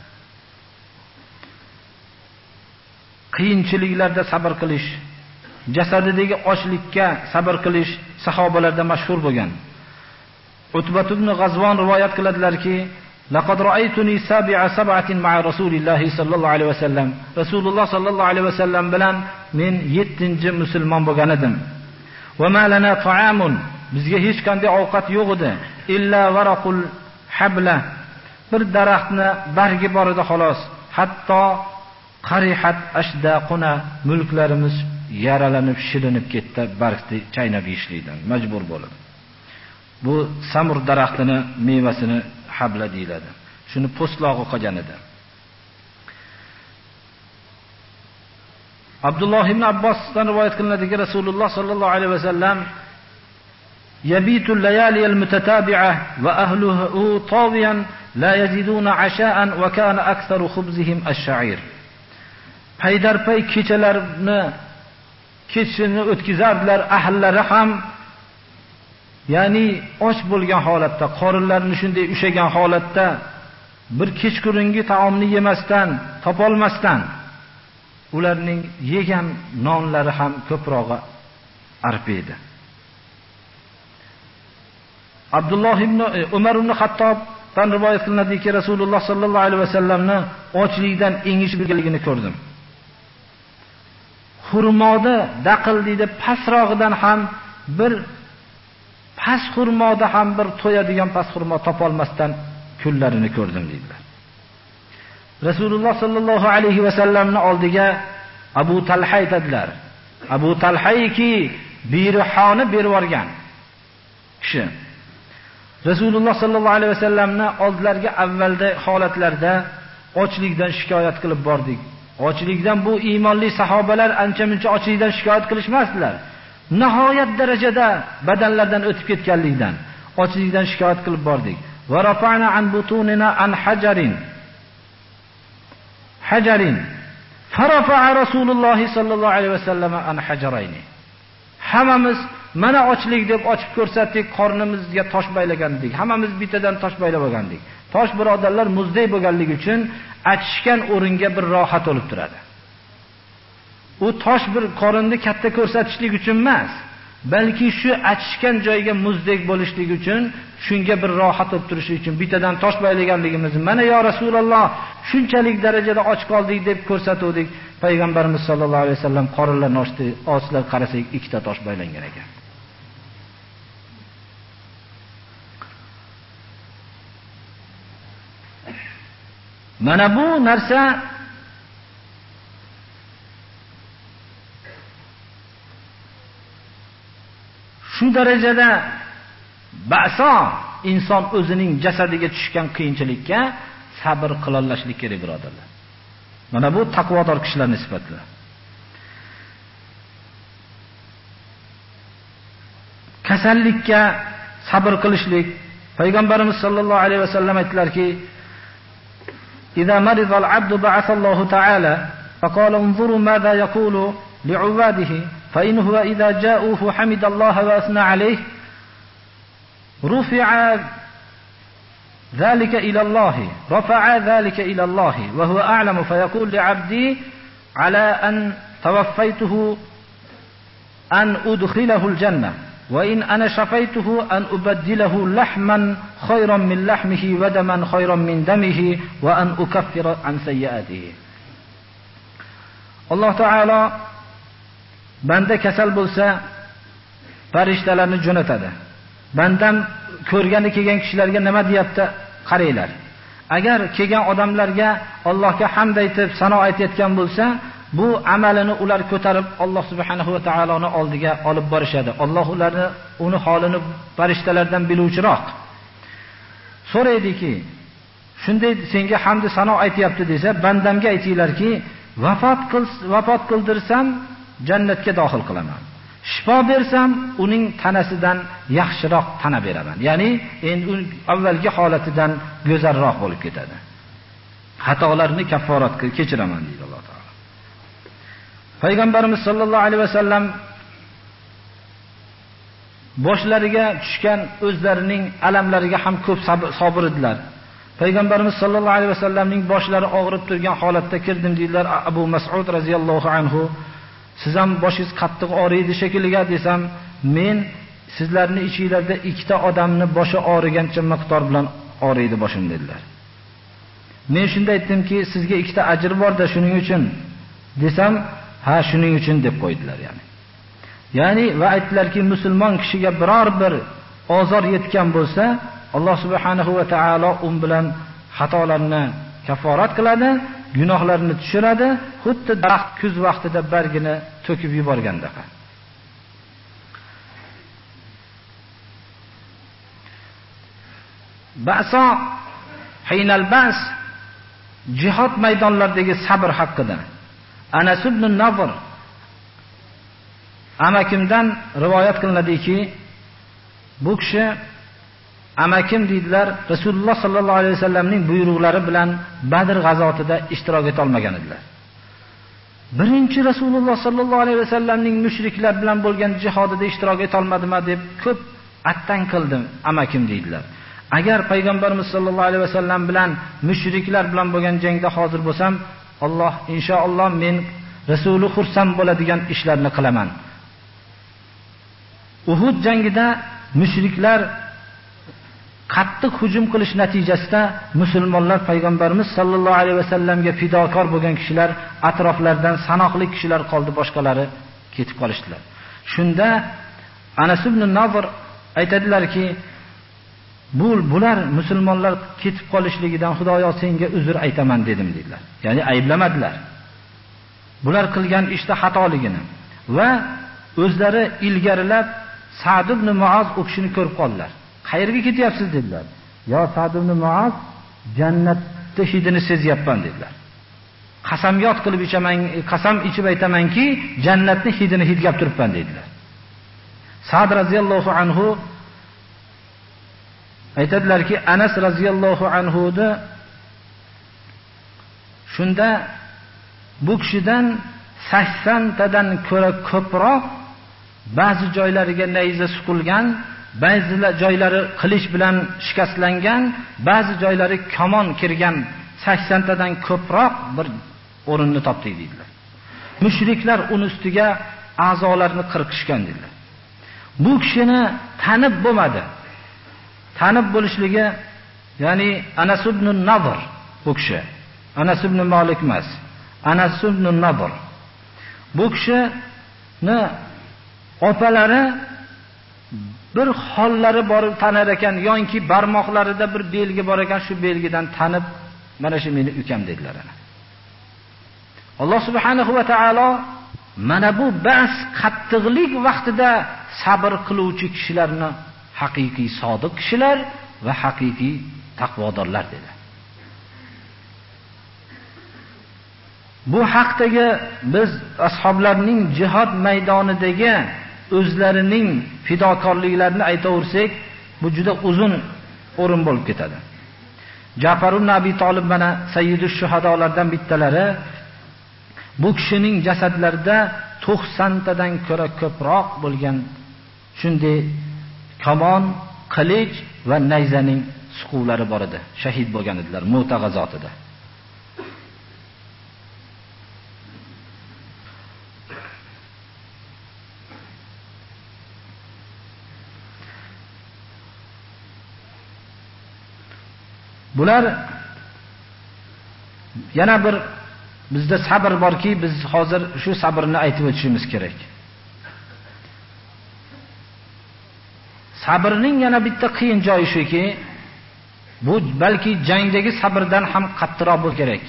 qiyinchiliklarda sabr qilish, jasadidagi ochlikka sabr qilish sahobalarda mashhur bo'lgan. Utbat ibn G'azvon rivoyat qiladilarki, laqad ra'aytuni sab'a sab'atin ma'a Rasulillahi sallallohu alayhi vasallam. Rasululloh sallallohu alayhi vasallam bilan men yettinchi musulmon bo'lgan edim. Va ma lana ta'amun, bizga hech qanday ovqat yo'q edi. Illa varaqul habla, bir daraxtni bargi bor edi xolos. Hatto qarihat ashdaquna, mulklarimiz yaralanib shilinib ketdi, bargni chaynab yeyishlikdan majbur bo'lib. Bu samur daraxtini mevasini habla deyiladi. Shuni po'stlog'i qolgan edi. Abdulloh ibn Abbosdan rivoyat qilinadiki, Rasululloh sallallohu alayhi vasallam yabitu layali al-mutatabi'a va ahluhu tawiyan la yaziduna 'asha'an wa kana aktharu khubzihim ash-sha'ir. Paydarpay kechalarni kechini o'tkazardilar, ahllari ham ya'ni och bo'lgan holatda, qorinlarini shunday ushagan holatda bir kechqurungi taomni yemasdan, topolmasdan ularning yegan nonlari ham ko'prog'i arpa edi. Abdulloh ibn Umar ibn Xattobdan rivoyat qilinadiki, Rasululloh sallallohu alayhi vasallamni ochlikdan engishib yurganligini ko'rdim. Xurmoda daqil deydi, pasrog'idan ham bir pas xurmoda ham bir to'yadigan pas xurmo topolmasdan kunlarini ko'rdim deydilar. Rasululloh sallallohu alayhi vasallamni oldiga Abu Talha aytadilar. Abu Talhayki birxoni berib yuborgan kishi. Rasululloh sallallohu alayhi vasallamni oldilariga avvalda holatlarda ochlikdan shikoyat qilib bordik. Ochlikdan bu iymonli sahobalar ancha-muncha ochlikdan shikoyat qilishmasdilar. Nihoyat darajada badanlardan o'tib ketganlikdan ochlikdan shikoyat qilib bordik. Va rafa'na an butunina an hajarin hajarin farafa'a Rasululloh sallallohu alayhi vasallam an hajarayni. Hammamiz mana ochlik deb ochib ko'rsatdik, qornimizga tosh baylagandik. Hammamiz bittadan tosh baylab olgandik. Tosh birodarlar muzdek bo'lganligi uchun achishgan o'ringa bir rohat olib turadi. U tosh bir qorinni katta ko'rsatishlik uchun emas, balki shu achishgan joyga muzdek bo'lishlik uchun, shunga bir rohat olib turishlik uchun bittadan tosh baylaganligimizni mana yo Rasululloh shunchalik darajada och qoldik deb ko'rsatuvdik. Payg'ambarimiz sollallohu alayhi vasallam qorinlarni ochdi, ostiga qarasak ikkita tosh baylangan ekan. Mana bu narsa shu darajada ba'so inson o'zining jasadiga tushgan qiyinchilikka sabr qilolishlik kerak birodarlar. Mana bu taqvodor kishilarning sifatlari. Kasallikka sabr qilishlik. Payg'ambarimiz sollallohu alayhi vasallam aytdilarki, "Idza marida al-'abdu ba'atha Allohu ta'ala faqala unzuru madha yaqulu li'ibadihi fa in huwa idza ja'uhu hamida Allah wa asna alayhi rufi'a ذلك إلى الله رفع ذلك إلى الله وهو أعلم فيقول لعبدي على أن توفيته أن أدخله الجنة وإن أنا شفيته أن أبدله لحما خيرا من لحمه ودما خيرا من دمه وأن أكفر عن سيئاته." Alloh taolo banda kasal bo'lsa, farishtalarni jo'natadi. Bandam ko'rgani kelgan kishilarga nima deyapti? Qaranglar. Agar kelgan odamlarga Allohga hamd aytib, sano aytayotgan bo'lsa, bu amalini ular ko'tarib Alloh subhanahu va taoloning oldiga olib borishadi. Alloh ularni uni holini farishtalardan biluvchiroq. So'raydiki, shunday senga hamd sano aytayapti desa, bandamga aytinglarki, vafot qil, vafot qildirsam jannatga daxil qilaman. Shifo bersam uning tanasidan yaxshiroq tana beraman. Ya'ni endi avvalgi holatidan go'zalroq bo'lib ketadi. Xatolarni kafforat qilib kechiraman deydi Alloh taolo. Payg'ambarimiz sollallohu alayhi vasallam boshlariga tushgan o'zlarining alamlariga ham ko'p sabr edilar. Payg'ambarimiz sollallohu alayhi vasallamning boshlari og'rib turgan holatda kirdim deydilar Abu Mas'ud radhiyallohu anhu. Siz ham boshingiz qattiq og'riydi shekilliga desam, men sizlarning ichingizda ikkita odamni boshi og'rigancha miqdor bilan og'riydi boshim dedilar. Men shunda aytdimki, sizga ikkita ajr bor-da, shuning uchun desam, ha shuning uchun deb qo'ydilar yani. Ya'ni va aytdilarki, musulmon kishiga biror bir ozor yetgan bo'lsa, Alloh subhanahu va taolo un bilan xatolarni kafforat qiladi, gunohlarini tushiradi, xuddi daraxt kuz vaqtida bargini to'kib yuborgandek. Ba'so hinal bas jihad maydonlaridagi sabr haqida Anas ibn Nadr amakimdan rivoyat qilinadiki, bu kishi amakim deydilar, Rasululloh sallallohu alayhi vasallamning buyruqlari bilan Badr g'azotida ishtirok eta olmagan edilar. Birinchi Rasululloh sallallohu alayhi vasallamning mushriklar bilan bo'lgan jihodida ishtirok eta olmadimi deb ko'p attan qildim amakim deydilar. Agar payg'ambarimiz sallallohu alayhi vasallam bilan mushriklar bilan bo'lgan jangda hozir bo'lsam, Alloh inshaalloh men Rasuli xursand bo'ladigan ishlarni qilaman. Uhud jangida mushriklar qattiq hujum qilish natijasida musulmonlar payg'ambarimiz sallallohu alayhi vasallamga fidokor bo'lgan kishilar atroflardan sanoqli kishilar qoldi, boshqalari ketib qolishdilar. Shunda Anas ibn Nadr aytadilarki, bu bular musulmonlar ketib qolishligidan Xudoyo senga uzr aytaman dedim dedilar. Ya'ni ayblamadilar. Bular qilgan ishda xatoligini va o'zlari ilgarilab Sa'd ibn Muaz u kishini ko'rib qoldilar. Qayerga ketyapsiz dedilar. Yo Sa'd ibn Muaz, jannatning hidini sezyapman dedilar. Qasamyod qilib ichaman, qasam ichib aytamanki, jannatning hidini hidgab turibman dedilar. Sa'd radhiyallohu anhu aytadilarki, Anas radhiyallohu anhuda shunda bu kishidan sakson tadan ko'ra ko'proq ba'zi joylariga nayza suqilgan, ba'zi joylari qilich bilan shikastlangan, ba'zi joylari kamon kirgan sakson tadan ko'proq bir o'rinni topdi dedilar. Mushriklar uni ustiga a'zolarini qirqishgan dedilar. Bu kishini tanib bo'lmadi. Tanib bo'lishligi, ya'ni Anas ibn Nadr bu kishi. Anas ibn Malik emas. Anas ibn Nadr. Bu kishini opalari bir hollari borib tanar ekan, yoki barmoqlarida bir belgi bor ekan, shu belgidan tanib, mana shu meni ukam dedilar. Alloh subhanahu va taolo mana bu bas qattiqlik vaqtida sabr qiluvchi kishilarni haqiqiy sodiq kishilar va haqiqiy taqvodorlar dedi. Bu haqdagi biz ashoblarning jihad maydonidagi o'zlarining fidokorliklarini aytaversak, bu juda uzun o'rin bo'lib ketadi. Ja'far ibn Abi Talib mana sayyidush shuhadolardan bittalari. Bu kishining jasadlarida to'qson tadan ko'ra ko'proq bo'lgan shunday kamon, qilich va nayzaning suquvlari bor edi. Shahid bo'lgan edilar Mu'ta g'azotida. Bular yana bir bizda sabr borki, biz hozir shu sabrni aytib o'tishimiz kerak. Sabrning yana bitta qiyin joyi shuki, bu balki jangdagi sabrdan ham qattiqroq bo'lishi kerak.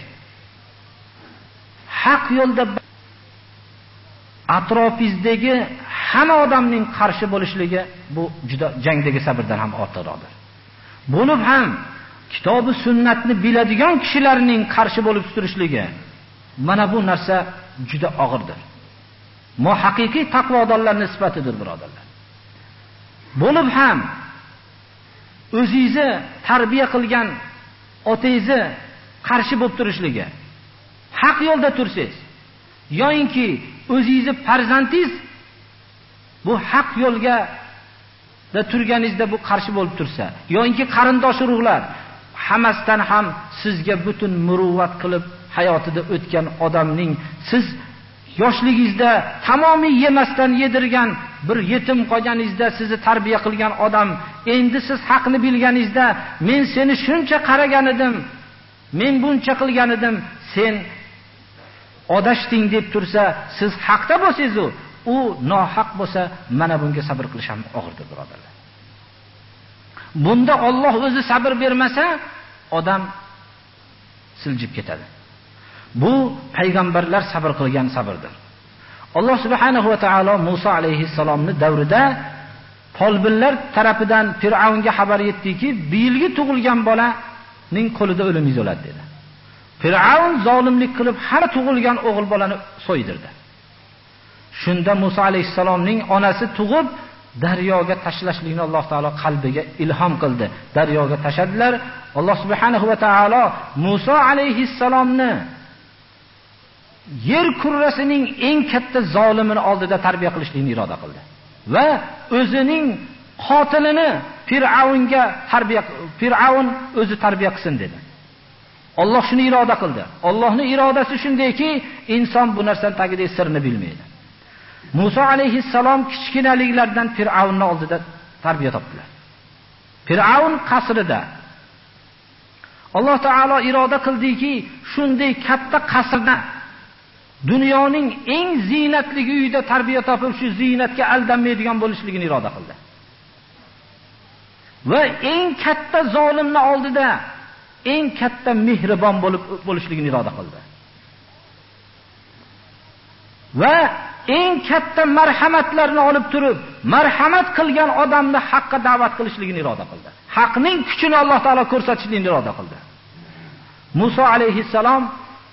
Haq yo'lda atrofingizdagi hamma odamning qarshi bo'lishligi bu juda jangdagi sabrdan ham ortiqroqdir. Bo'lib ham kitobi sunnatni biladigan kishilarning qarshi bo'lib turishligi mana bu narsa juda og'irdir. Mo haqiqiy taqvodorlarning sifatidir, birodarlar. Bo'lib ham o'zingizni tarbiya qilgan otangizni qarshi bo'lib turishligi, haq yo'lda tursiz, yo'inki o'zingizni farzandingiz bu haq yo'lga da turganingizda bu qarshi bo'lib tursa, yo'inki qarindosh urug'lar hammasidan ham sizga butun muruvvat qilib hayotida o'tgan odamning, siz yoshligingizda tamomiy yemasdan yedirgan bir yetim qolganingizda sizni tarbiya qilgan odam, endi siz haqni bilganingizda, men seni shuncha qaragan edim, men buncha qilgan edim, sen odashding deb tursa, siz haqda bo'lsangiz, u nohaq bo'lsa, mana bunga sabr qilish ham og'irdir, birodarlar. Bunda Alloh o'zi sabr bermasa, odam siljib ketadi. Bu payg'ambarlar sabr qilgan sabrdir. Alloh subhanahu va taolo Musa alayhissalomning davrida folbinlar tarafidan Fir'avnga xabar yetdiki, bu yilgi tug'ilgan bolaning qo'lida o'limingiz o'ladi dedi. Fir'avn zolimlik qilib har tug'ilgan o'g'il bolani so'ydirdi. Shunda Musa alayhissalomning onasi tug'ib daryoga tashlashlikni Alloh taolo qalbiga ilhom qildi. Daryoga tashadilar. Alloh subhanahu va taolo Musa alayhissalomni yer kurrasining eng katta zolimini oldida tarbiya qilishlikni iroda qildi va o'zining qotilini Fir'avnga tarbiya Fir'avn o'zi tarbiya qilsin dedi. Alloh shuni iroda qildi. Allohning irodasi shundayki, inson bu narsaning tagidagi sirni bilmaydi. Musa alayhissalom kichkinaliklardan Fir'avnning oldida tarbiya topdilar. Fir'avn qasrida Alloh taolo iroda qildiki, shunday katta qasrda dunyoning eng ziynatli uyida tarbiya topib, shu ziynatga aldanmaydigan bo'lishligini iroda qildi. Va eng katta zolimning oldida eng katta mehribon bo'lib bo'lishligini iroda qildi. Va eng katta marhamatlarni olib turib, marhamat qilgan odamni haqqa da'vat qilishligini iroda qildi. Haqning kuchini Alloh taolo ko'rsatishligini iroda qildi. Musa alayhissalom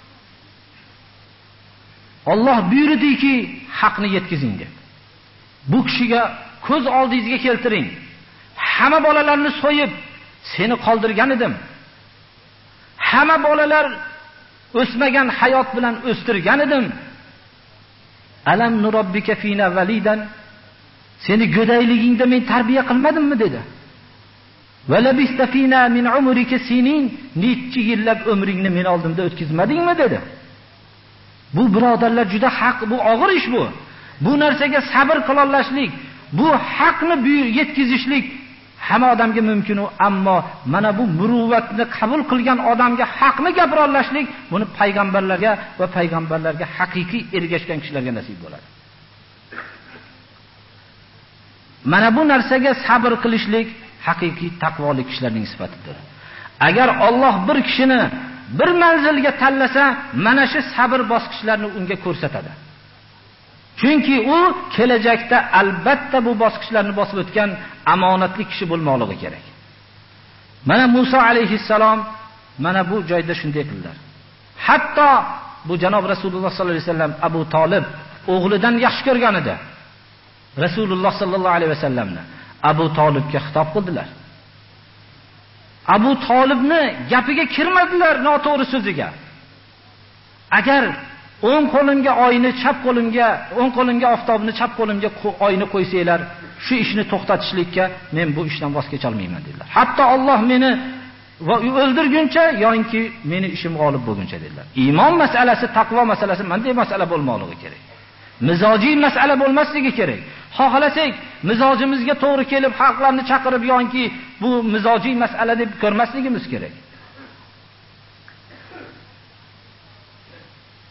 Alloh buyurdiki, haqni yetkazing deb. Bu kishiga ko'z oldingizga keltiring. Hamma bolalarni so'yib, seni qoldirgan edim. Hamma bolalar o'smagan hayot bilan o'stirgan edim. Alam nurobbika fina validan, seni go'dayligingda men tarbiya qilmadimmi dedi. Va labista fina min umrika sinin, necha yillab umringni men oldimda o'tkazmadingmi dedi. Bu birodarlar juda haq, bu og'ir ish bu. Bu narsaga sabr qila olishlik, bu haqni yetkazishlik hamma odamga mumkin, ammo mana bu muruvvatni qabul qilgan odamga haqni gapira olishlik, buni payg'ambarlarga va payg'ambarlarga haqiqiy ergashgan kishilarga nasib bo'ladi. Mana bu narsaga sabr qilishlik haqiqiy taqvoli kishilarning sifatidir. Agar Alloh bir kishini bir manzilga tanlasa, mana shu sabr bosqichlarini unga ko'rsatadi. Chunki u kelajakda albatta bu bosqichlarni bosib o'tgan omonatli kishi bo'lmoqligi kerak. Mana Musa alayhissalom mana bu joyda shunday qildilar. Hatto bu janob Rasululloh sollallohu alayhi vasallam Abu Talib o'g'lidan yaxshi ko'rgan edi. Rasululloh sollallohu alayhi vasallamni Abu Talibga xitob qildilar. Abu Talibni gapiga kirmadilar, noto'g'ri so'ziga. Agar o'ng qo'limga oyni, chap qo'limga, o'ng qo'limga oftobni, chap qo'limga oyni qo'ysanglar, shu ishni to'xtatishlikka men bu ishdan voz kecha olmayman dedilar. Hatto Alloh meni o'ldirguncha yoki meni ishim g'olib bo'lguncha dedilar. Iymon masalasi, taqvo masalasi bunday masala bo'lmoqligi kerak. Mizojiy masala bo'lmasligi kerak. Xohlasak, mizojimizga to'g'ri kelib xalqlarni chaqirib yoki bu mizojiy masala deb ko'rmasligimiz kerak.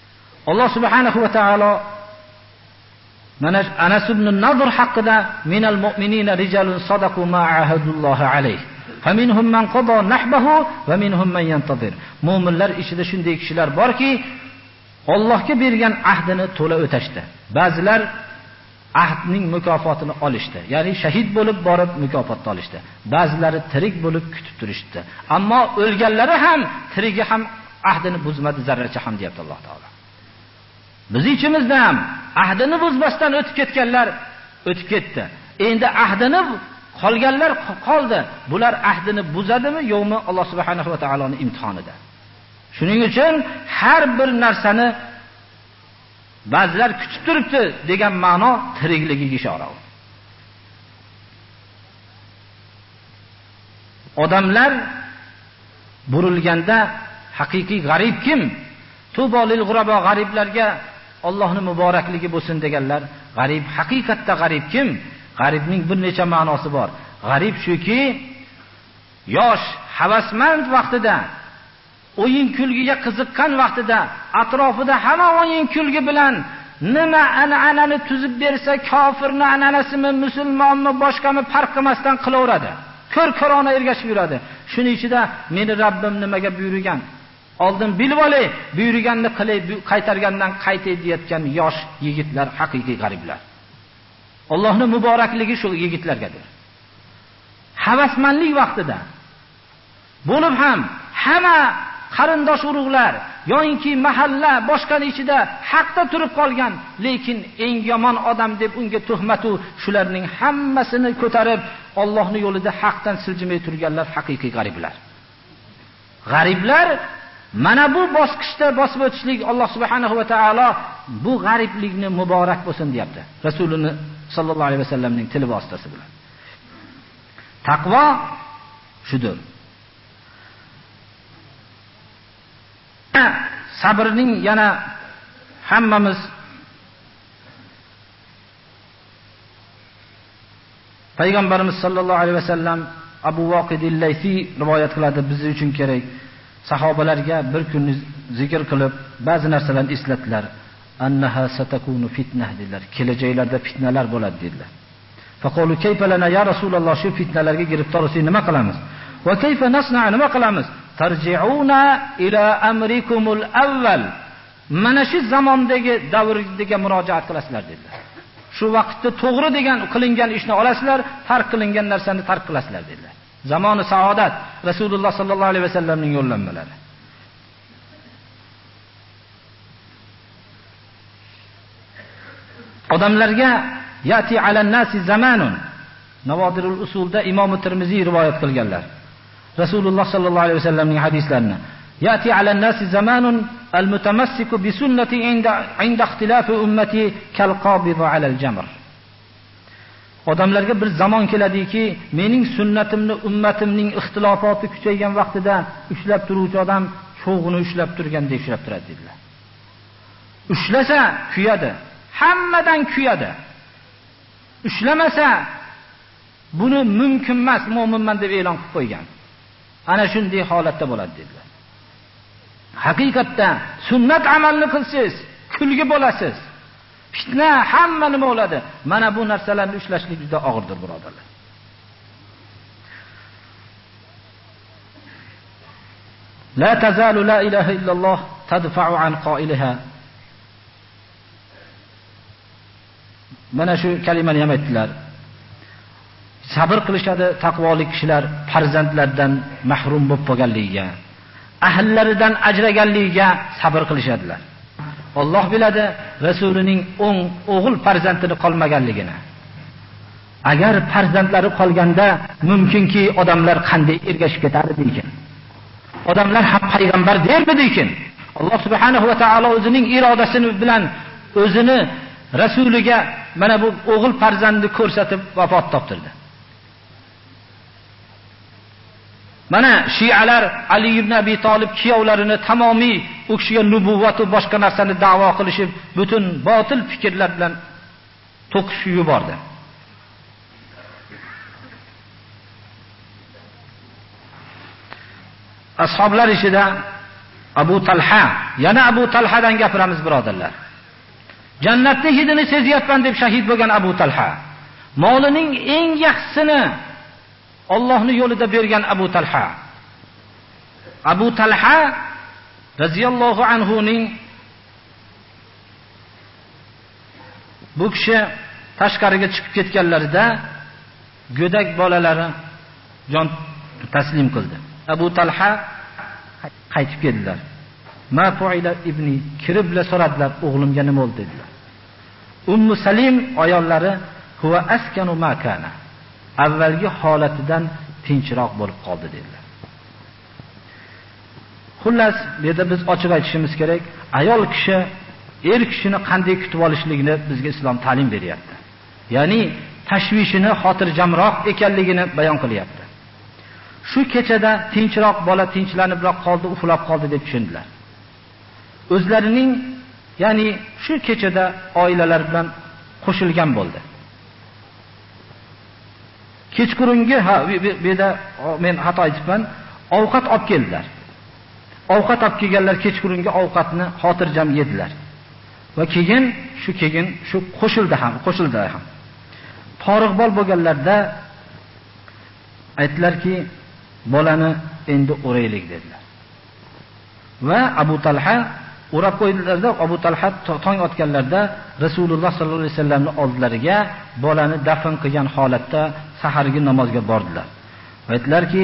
Alloh subhanahu va taolo mana Anas ibn Nadr haqida minal mu'minina rijalun sadaqu ma ahadullohi alayhi faminhum man qada nahbahu va minhum man yantazir. Mu'minlar ichida shunday kishilar borki, Allohga bergan ahdini to'la o'tashdi. Ba'zilar ahdning mukofotini olishdi. Ya'ni shahid bo'lib borib mukofotni olishdi. Ba'zilari tirik bo'lib kutib turishdi. Ammo o'lganlari ham tirigi ham ahdini buzmadi zarracha ham deyapti Alloh taolo. Biz ichimizda ham ahdini buzmasdan o'tib ketganlar o'tib ketdi. Endi ahdini qolganlar qoldi. Bular ahdini buzadimi, yo'qmi? Alloh subhanahu va taoloning imtihonida. Shuning uchun har bir narsani ba'zilar kutib turibdi degan ma'no tirikligiga ishora. Odamlar burilganda haqiqiy g'arib kim? Tubolil g'uraba, g'ariblarga Allohning muborakligi bo'lsin deganlar. G'arib haqiqatda g'arib kim? G'aribning bir necha ma'nosi bor. G'arib shuki, yosh, havasmand vaqtida, o'yin kulgiga qiziqqan vaqtida, atrofida hamma o'yin kulgi bilan nima an'anani tuzib bersa, kofirni an'anasimi, musulmonmi, boshqami farq qilmasdan qilaveradi. Ko'r-ko'rona ergashib yuradi. Shuning ichida meni Rabbim nimaga buyurgan? Oldin bilib olay, buyurganni qilay, qaytargandan qaytay deyotgan yosh yigitlar haqiqiy g'ariblar. Allohning muborakligi shu yigitlargadir. Havasmanlik vaqtida bo'lib ham hamma qarindosh urug'lar yo'inki mahalla boshqani ichida haqda turib qolgan, lekin eng yomon odam deb unga tuhmatu shularning hammasini ko'tarib Allohning yo'lida haqdan siljimay turganlar haqiqiy g'ariblar. G'ariblar mana bu bosqichda bosib o'tishlik Alloh subhanahu va taolo bu g'ariblikni muborak bo'lsin deyapti. Rasululloh sallallohu alayhi vasallamning tili vositasi bilan. Taqvo shudir. Sabrning yana hammamiz Payg'ambarimiz sallallohu alayhi vasallam Abu Voqid al-Laysi rivoyat qiladi, biz uchun kerak. Sahobalarga bir kunni zikr qilib, ba'zi narsalarni eslatdilar. Annaha satakunu fitnah dedilar. Kelajaklarda fitnalar bo'ladi dedilar. Faqalu kayfa lana ya Rasululloh, shu fitnalarga giribtor bo'lsak nima qilamiz? Va kayfa nasna, nima qilamiz? Tarji'una ila amrikumul avval. Mana shu zamondagi davrdagi murojaat qilasizlar dedilar. Shu vaqtda to'g'ri degan qilingan ishni olasizlar, farq qilingan narsani tark qilasizlar dedilar. Zamoni saodat Rasululloh sallallohu alayhi vasallamning yo'llanmalari. Odamlarga yati alan nasi zamanun. Navodirul usulda Imom Tirmiziy rivoyat qilganlar. Rasululloh sallallohu alayhi vasallamning hadislarini. Yati alan nasi zamanun al-mutamassiku bi sunnati inda inda ikhtilafi ummati kal qabid ala al-jamr. Odamlarga bir zamon keladiki, mening sunnatimni ummatimning ixtilofoti kuchaygan vaqtida ushlab turuvchi odam cho'g'ini ushlab turganda ushlab turadi dedilar. Ushlasa kuyadi, hammadan kuyadi. Ushlamasa buni mumkin emas, mo'minman deb e'lon qilib qo'ygan. Ana shunday holatda bo'ladi dedilar. Haqiqatda sunnat amalni qilsangiz, kulgi bo'lasiz. Fitna hamma nima bo'ladi. Mana bu narsalarni ushlashlik juda og'irdir, birodarlar. La tazalu la ilaha illalloh tadfa'u an qailaha. Mana shu kalimani ham aytdilar. Sabr qilishadi taqvoli kishilar farzandlardan mahrum bo'lib qolganligiga, ahllaridan ajraganligiga sabr qilishadilar. Alloh biladi Rasulining o'ng o'g'il farzandini qolmaganligini. Agar farzandlari qolganda mumkinki odamlar qanday ergashib ketardi ekan. Odamlar ham payg'ambar dermidi ekan. Alloh subhanahu va taolo o'zining irodasi bilan o'zini rasuliga mana bu o'g'il farzandni ko'rsatib vafot toptirdi. Mana Shialar Ali ibn Abi Talib kiyovlarini tamomiy u kishiga nubuvvat va boshqa narsani da'vo qilishib, butun botil fikrlar bilan to'qishib yubordi. Ashoblar ichida Abu Talha, yana Abu Talhadan gapiramiz birodarlar. Jannatning hidini sezyapman deb shahid bo'lgan Abu Talha. Molining eng yaxshisini Allohning yo'lida bergan Abu Talha. Abu Talha radhiyallohu anhu ning bu kishi tashqariga chiqib ketganlarida go'dak bolalari jon taslim qildi. Abu Talha qaytib keldilar. Ma fu'ila ibni, kiribla so'radilar, o'g'limga nima bo'ldi dedilar. Ummu Salim ayollari huwa askanu ma kana, avvalgi holatidan tinchroq bo'lib qoldi dedilar. Xullas, bu yerda biz ochiq aytishimiz kerak, ayol kishi er kishini qanday kutib olishligini bizga islom ta'lim beryapti. Ya'ni tashvishini xotirjamroq ekanligini bayon qilyapti. Shu kechada tinchroq bola tinchlanibroq qoldi, uxlab qoldi deb tushundilar. O'zlarining, ya'ni shu kechada oilalar bilan qo'shilgan bo'ldi. Kechqurungi ha bu yerda men xato aytibman, ovqat olib keldilar. Ovqat olib kelganlar kechqurungi ovqatni xotirjam yedilar. Va keyin shu keyin shu qo'shildi ham, qo'shildi ham. Toriqbol bo'lganlarda aytdilarki, bolani endi o'raylik dedilar. Va Abu Talha o'rab qo'ydilarda, Abu Talha tong otganlarda Rasululloh sallallohu alayhi vasallamning oldilariga bolani dafn qilgan holatda sahargi namozga bordilar. Aytdilarki,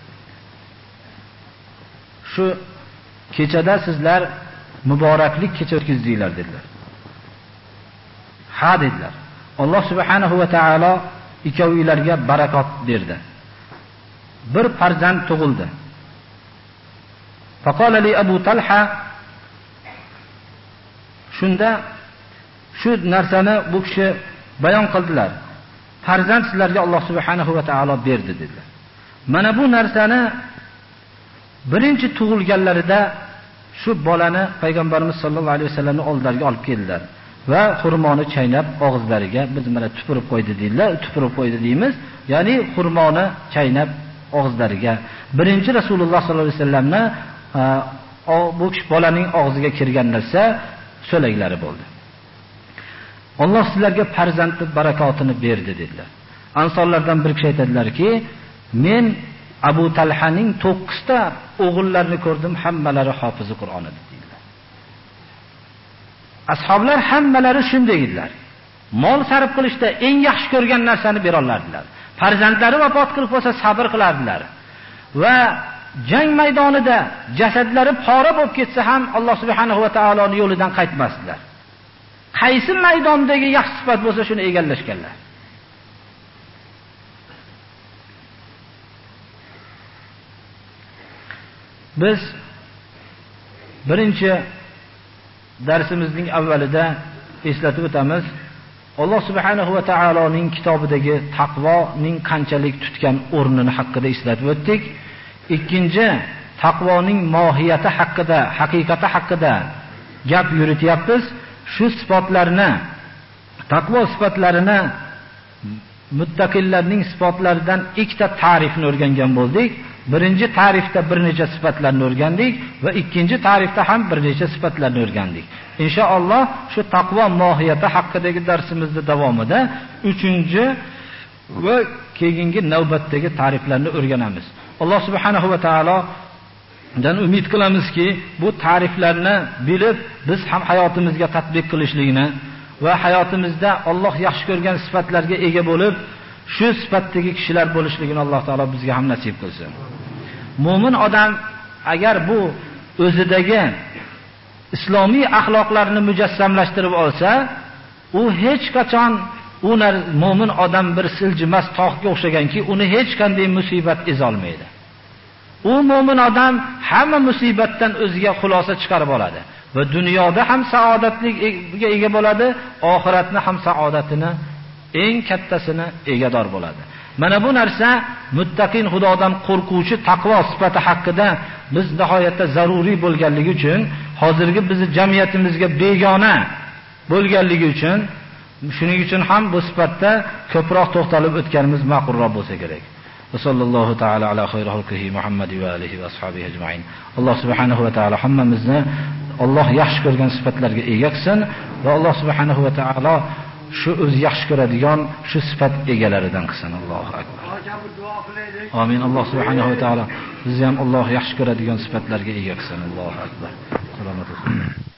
shu kechada sizlar muboraklik kecha o'tkazdinglar dedilar. Ha dedilar. Alloh subhanahu va taolo ikkovinglarga barakot berdi. Bir farzand tug'ildi. Faqala li Abu Talha, shunda shu narsani bu kishi bayon qildilar. Farzand sizlarga Alloh subhanahu va taolo berdi dedilar. Mana bu narsani birinchi tug'ilganlarida shu bolani payg'ambarimiz sollallohu alayhi vasallamning oldilariga olib keldilar va xurmoni chaynab og'izlariga biz mana tupurib qo'ydi deydilar, tupurib qo'ydi deymiz. Ya'ni xurmoni chaynab og'izlariga birinchi Rasululloh sollallohu alayhi vasallamni bu kishi bolaning og'ziga kirgan narsa so'laklari bo'ldi. Alloh sizlarga farzandni barakotini berdi dedilar. Ansorlardan bir kishi aytadilarki, men Abu Talhaning to'qqizta o'g'illarini ko'rdim, hammalari hofizi Qur'on edi dedilar. Ashoblar hammalari shunday edilar. Mol sarf qilishda eng yaxshi ko'rgan narsani bera olardilar. Farzandlari vafot qilib bo'lsa sabr qilardilar. Va jang maydonida jasadlari pora bo'lib ketsa ham Alloh subhanahu va taoloning yo'lidan qaytmasdilar. Qaysi maydondagi yaxshi sifat bo'lsa shuni egallashganlar. Biz birinchi darsimizning avvalida eslatib o'tamiz. Alloh subhanahu va taoloning kitobidagi taqvoning qanchalik tutgan o'rnini haqida eslatib o'tdik. Ikkinchi, taqvoning mohiyati haqida, haqiqati haqida gap yurityapmiz. Shu sifatlarni, taqvo sifatlarini muttaqillarning sifatlaridan ikkita ta'rifni o'rgangan bo'ldik. Birinchi ta'rifda bir necha sifatlarni o'rgandik va ikkinchi ta'rifda ham bir necha sifatlarni o'rgandik. Inshaalloh shu taqvo mohiyati haqidagi darsimizning davomida uchinchi va keyingi navbatdagi ta'riflarni o'rganamiz. Alloh subhanahu va taolo dan umid qilamizki, bu ta'riflarni bilib biz ham hayotimizga tatbiq qilishligini va hayotimizda Alloh yaxshi ko'rgan sifatlarga ega bo'lib, shu sifatdagi kishilar bo'lishligini Alloh taolo bizga ham nasib qilsin. Mo'min odam agar bu o'zidagi islomiy axloqlarni mujassamlashtirib olsa, u hech qachon u mo'min odam bir siljimas tog'ga o'xshaganki, uni hech qanday musibat ezolmaydi. U mo'min odam hamma musibatdan o'ziga xulosa chiqarib oladi va dunyoda ham saodatliga ega bo'ladi, oxiratni ham saodatini eng kattasini egador bo'ladi. Mana bu narsa muttaqin, Xudodan qo'rquvchi taqvo sifati haqida biz nihoyatda zaruriy bo'lganligi uchun, hozirgi bizning jamiyatimizga begona bo'lganligi uchun, shuning uchun ham bu sifatda ko'proq to'xtalib o'tganimiz ma'qulroq bo'lsa kerak. وصلى الله تعالى على خير خلقه محمد وآله وأصحابه أجمعين. الله سبحانه وتعالى hammamizni Alloh yaxshi ko'rgan sifatlarga ega qilsin va Alloh subhanahu va taolo shu o'zi yaxshi ko'radigan shu sifat egalaridan qilsin. Allohu akbar. Amin. Alloh subhanahu va taolo bizni ham Alloh yaxshi ko'radigan sifatlarga ega qilsin. Allohu akbar. Salomat bo'lsin.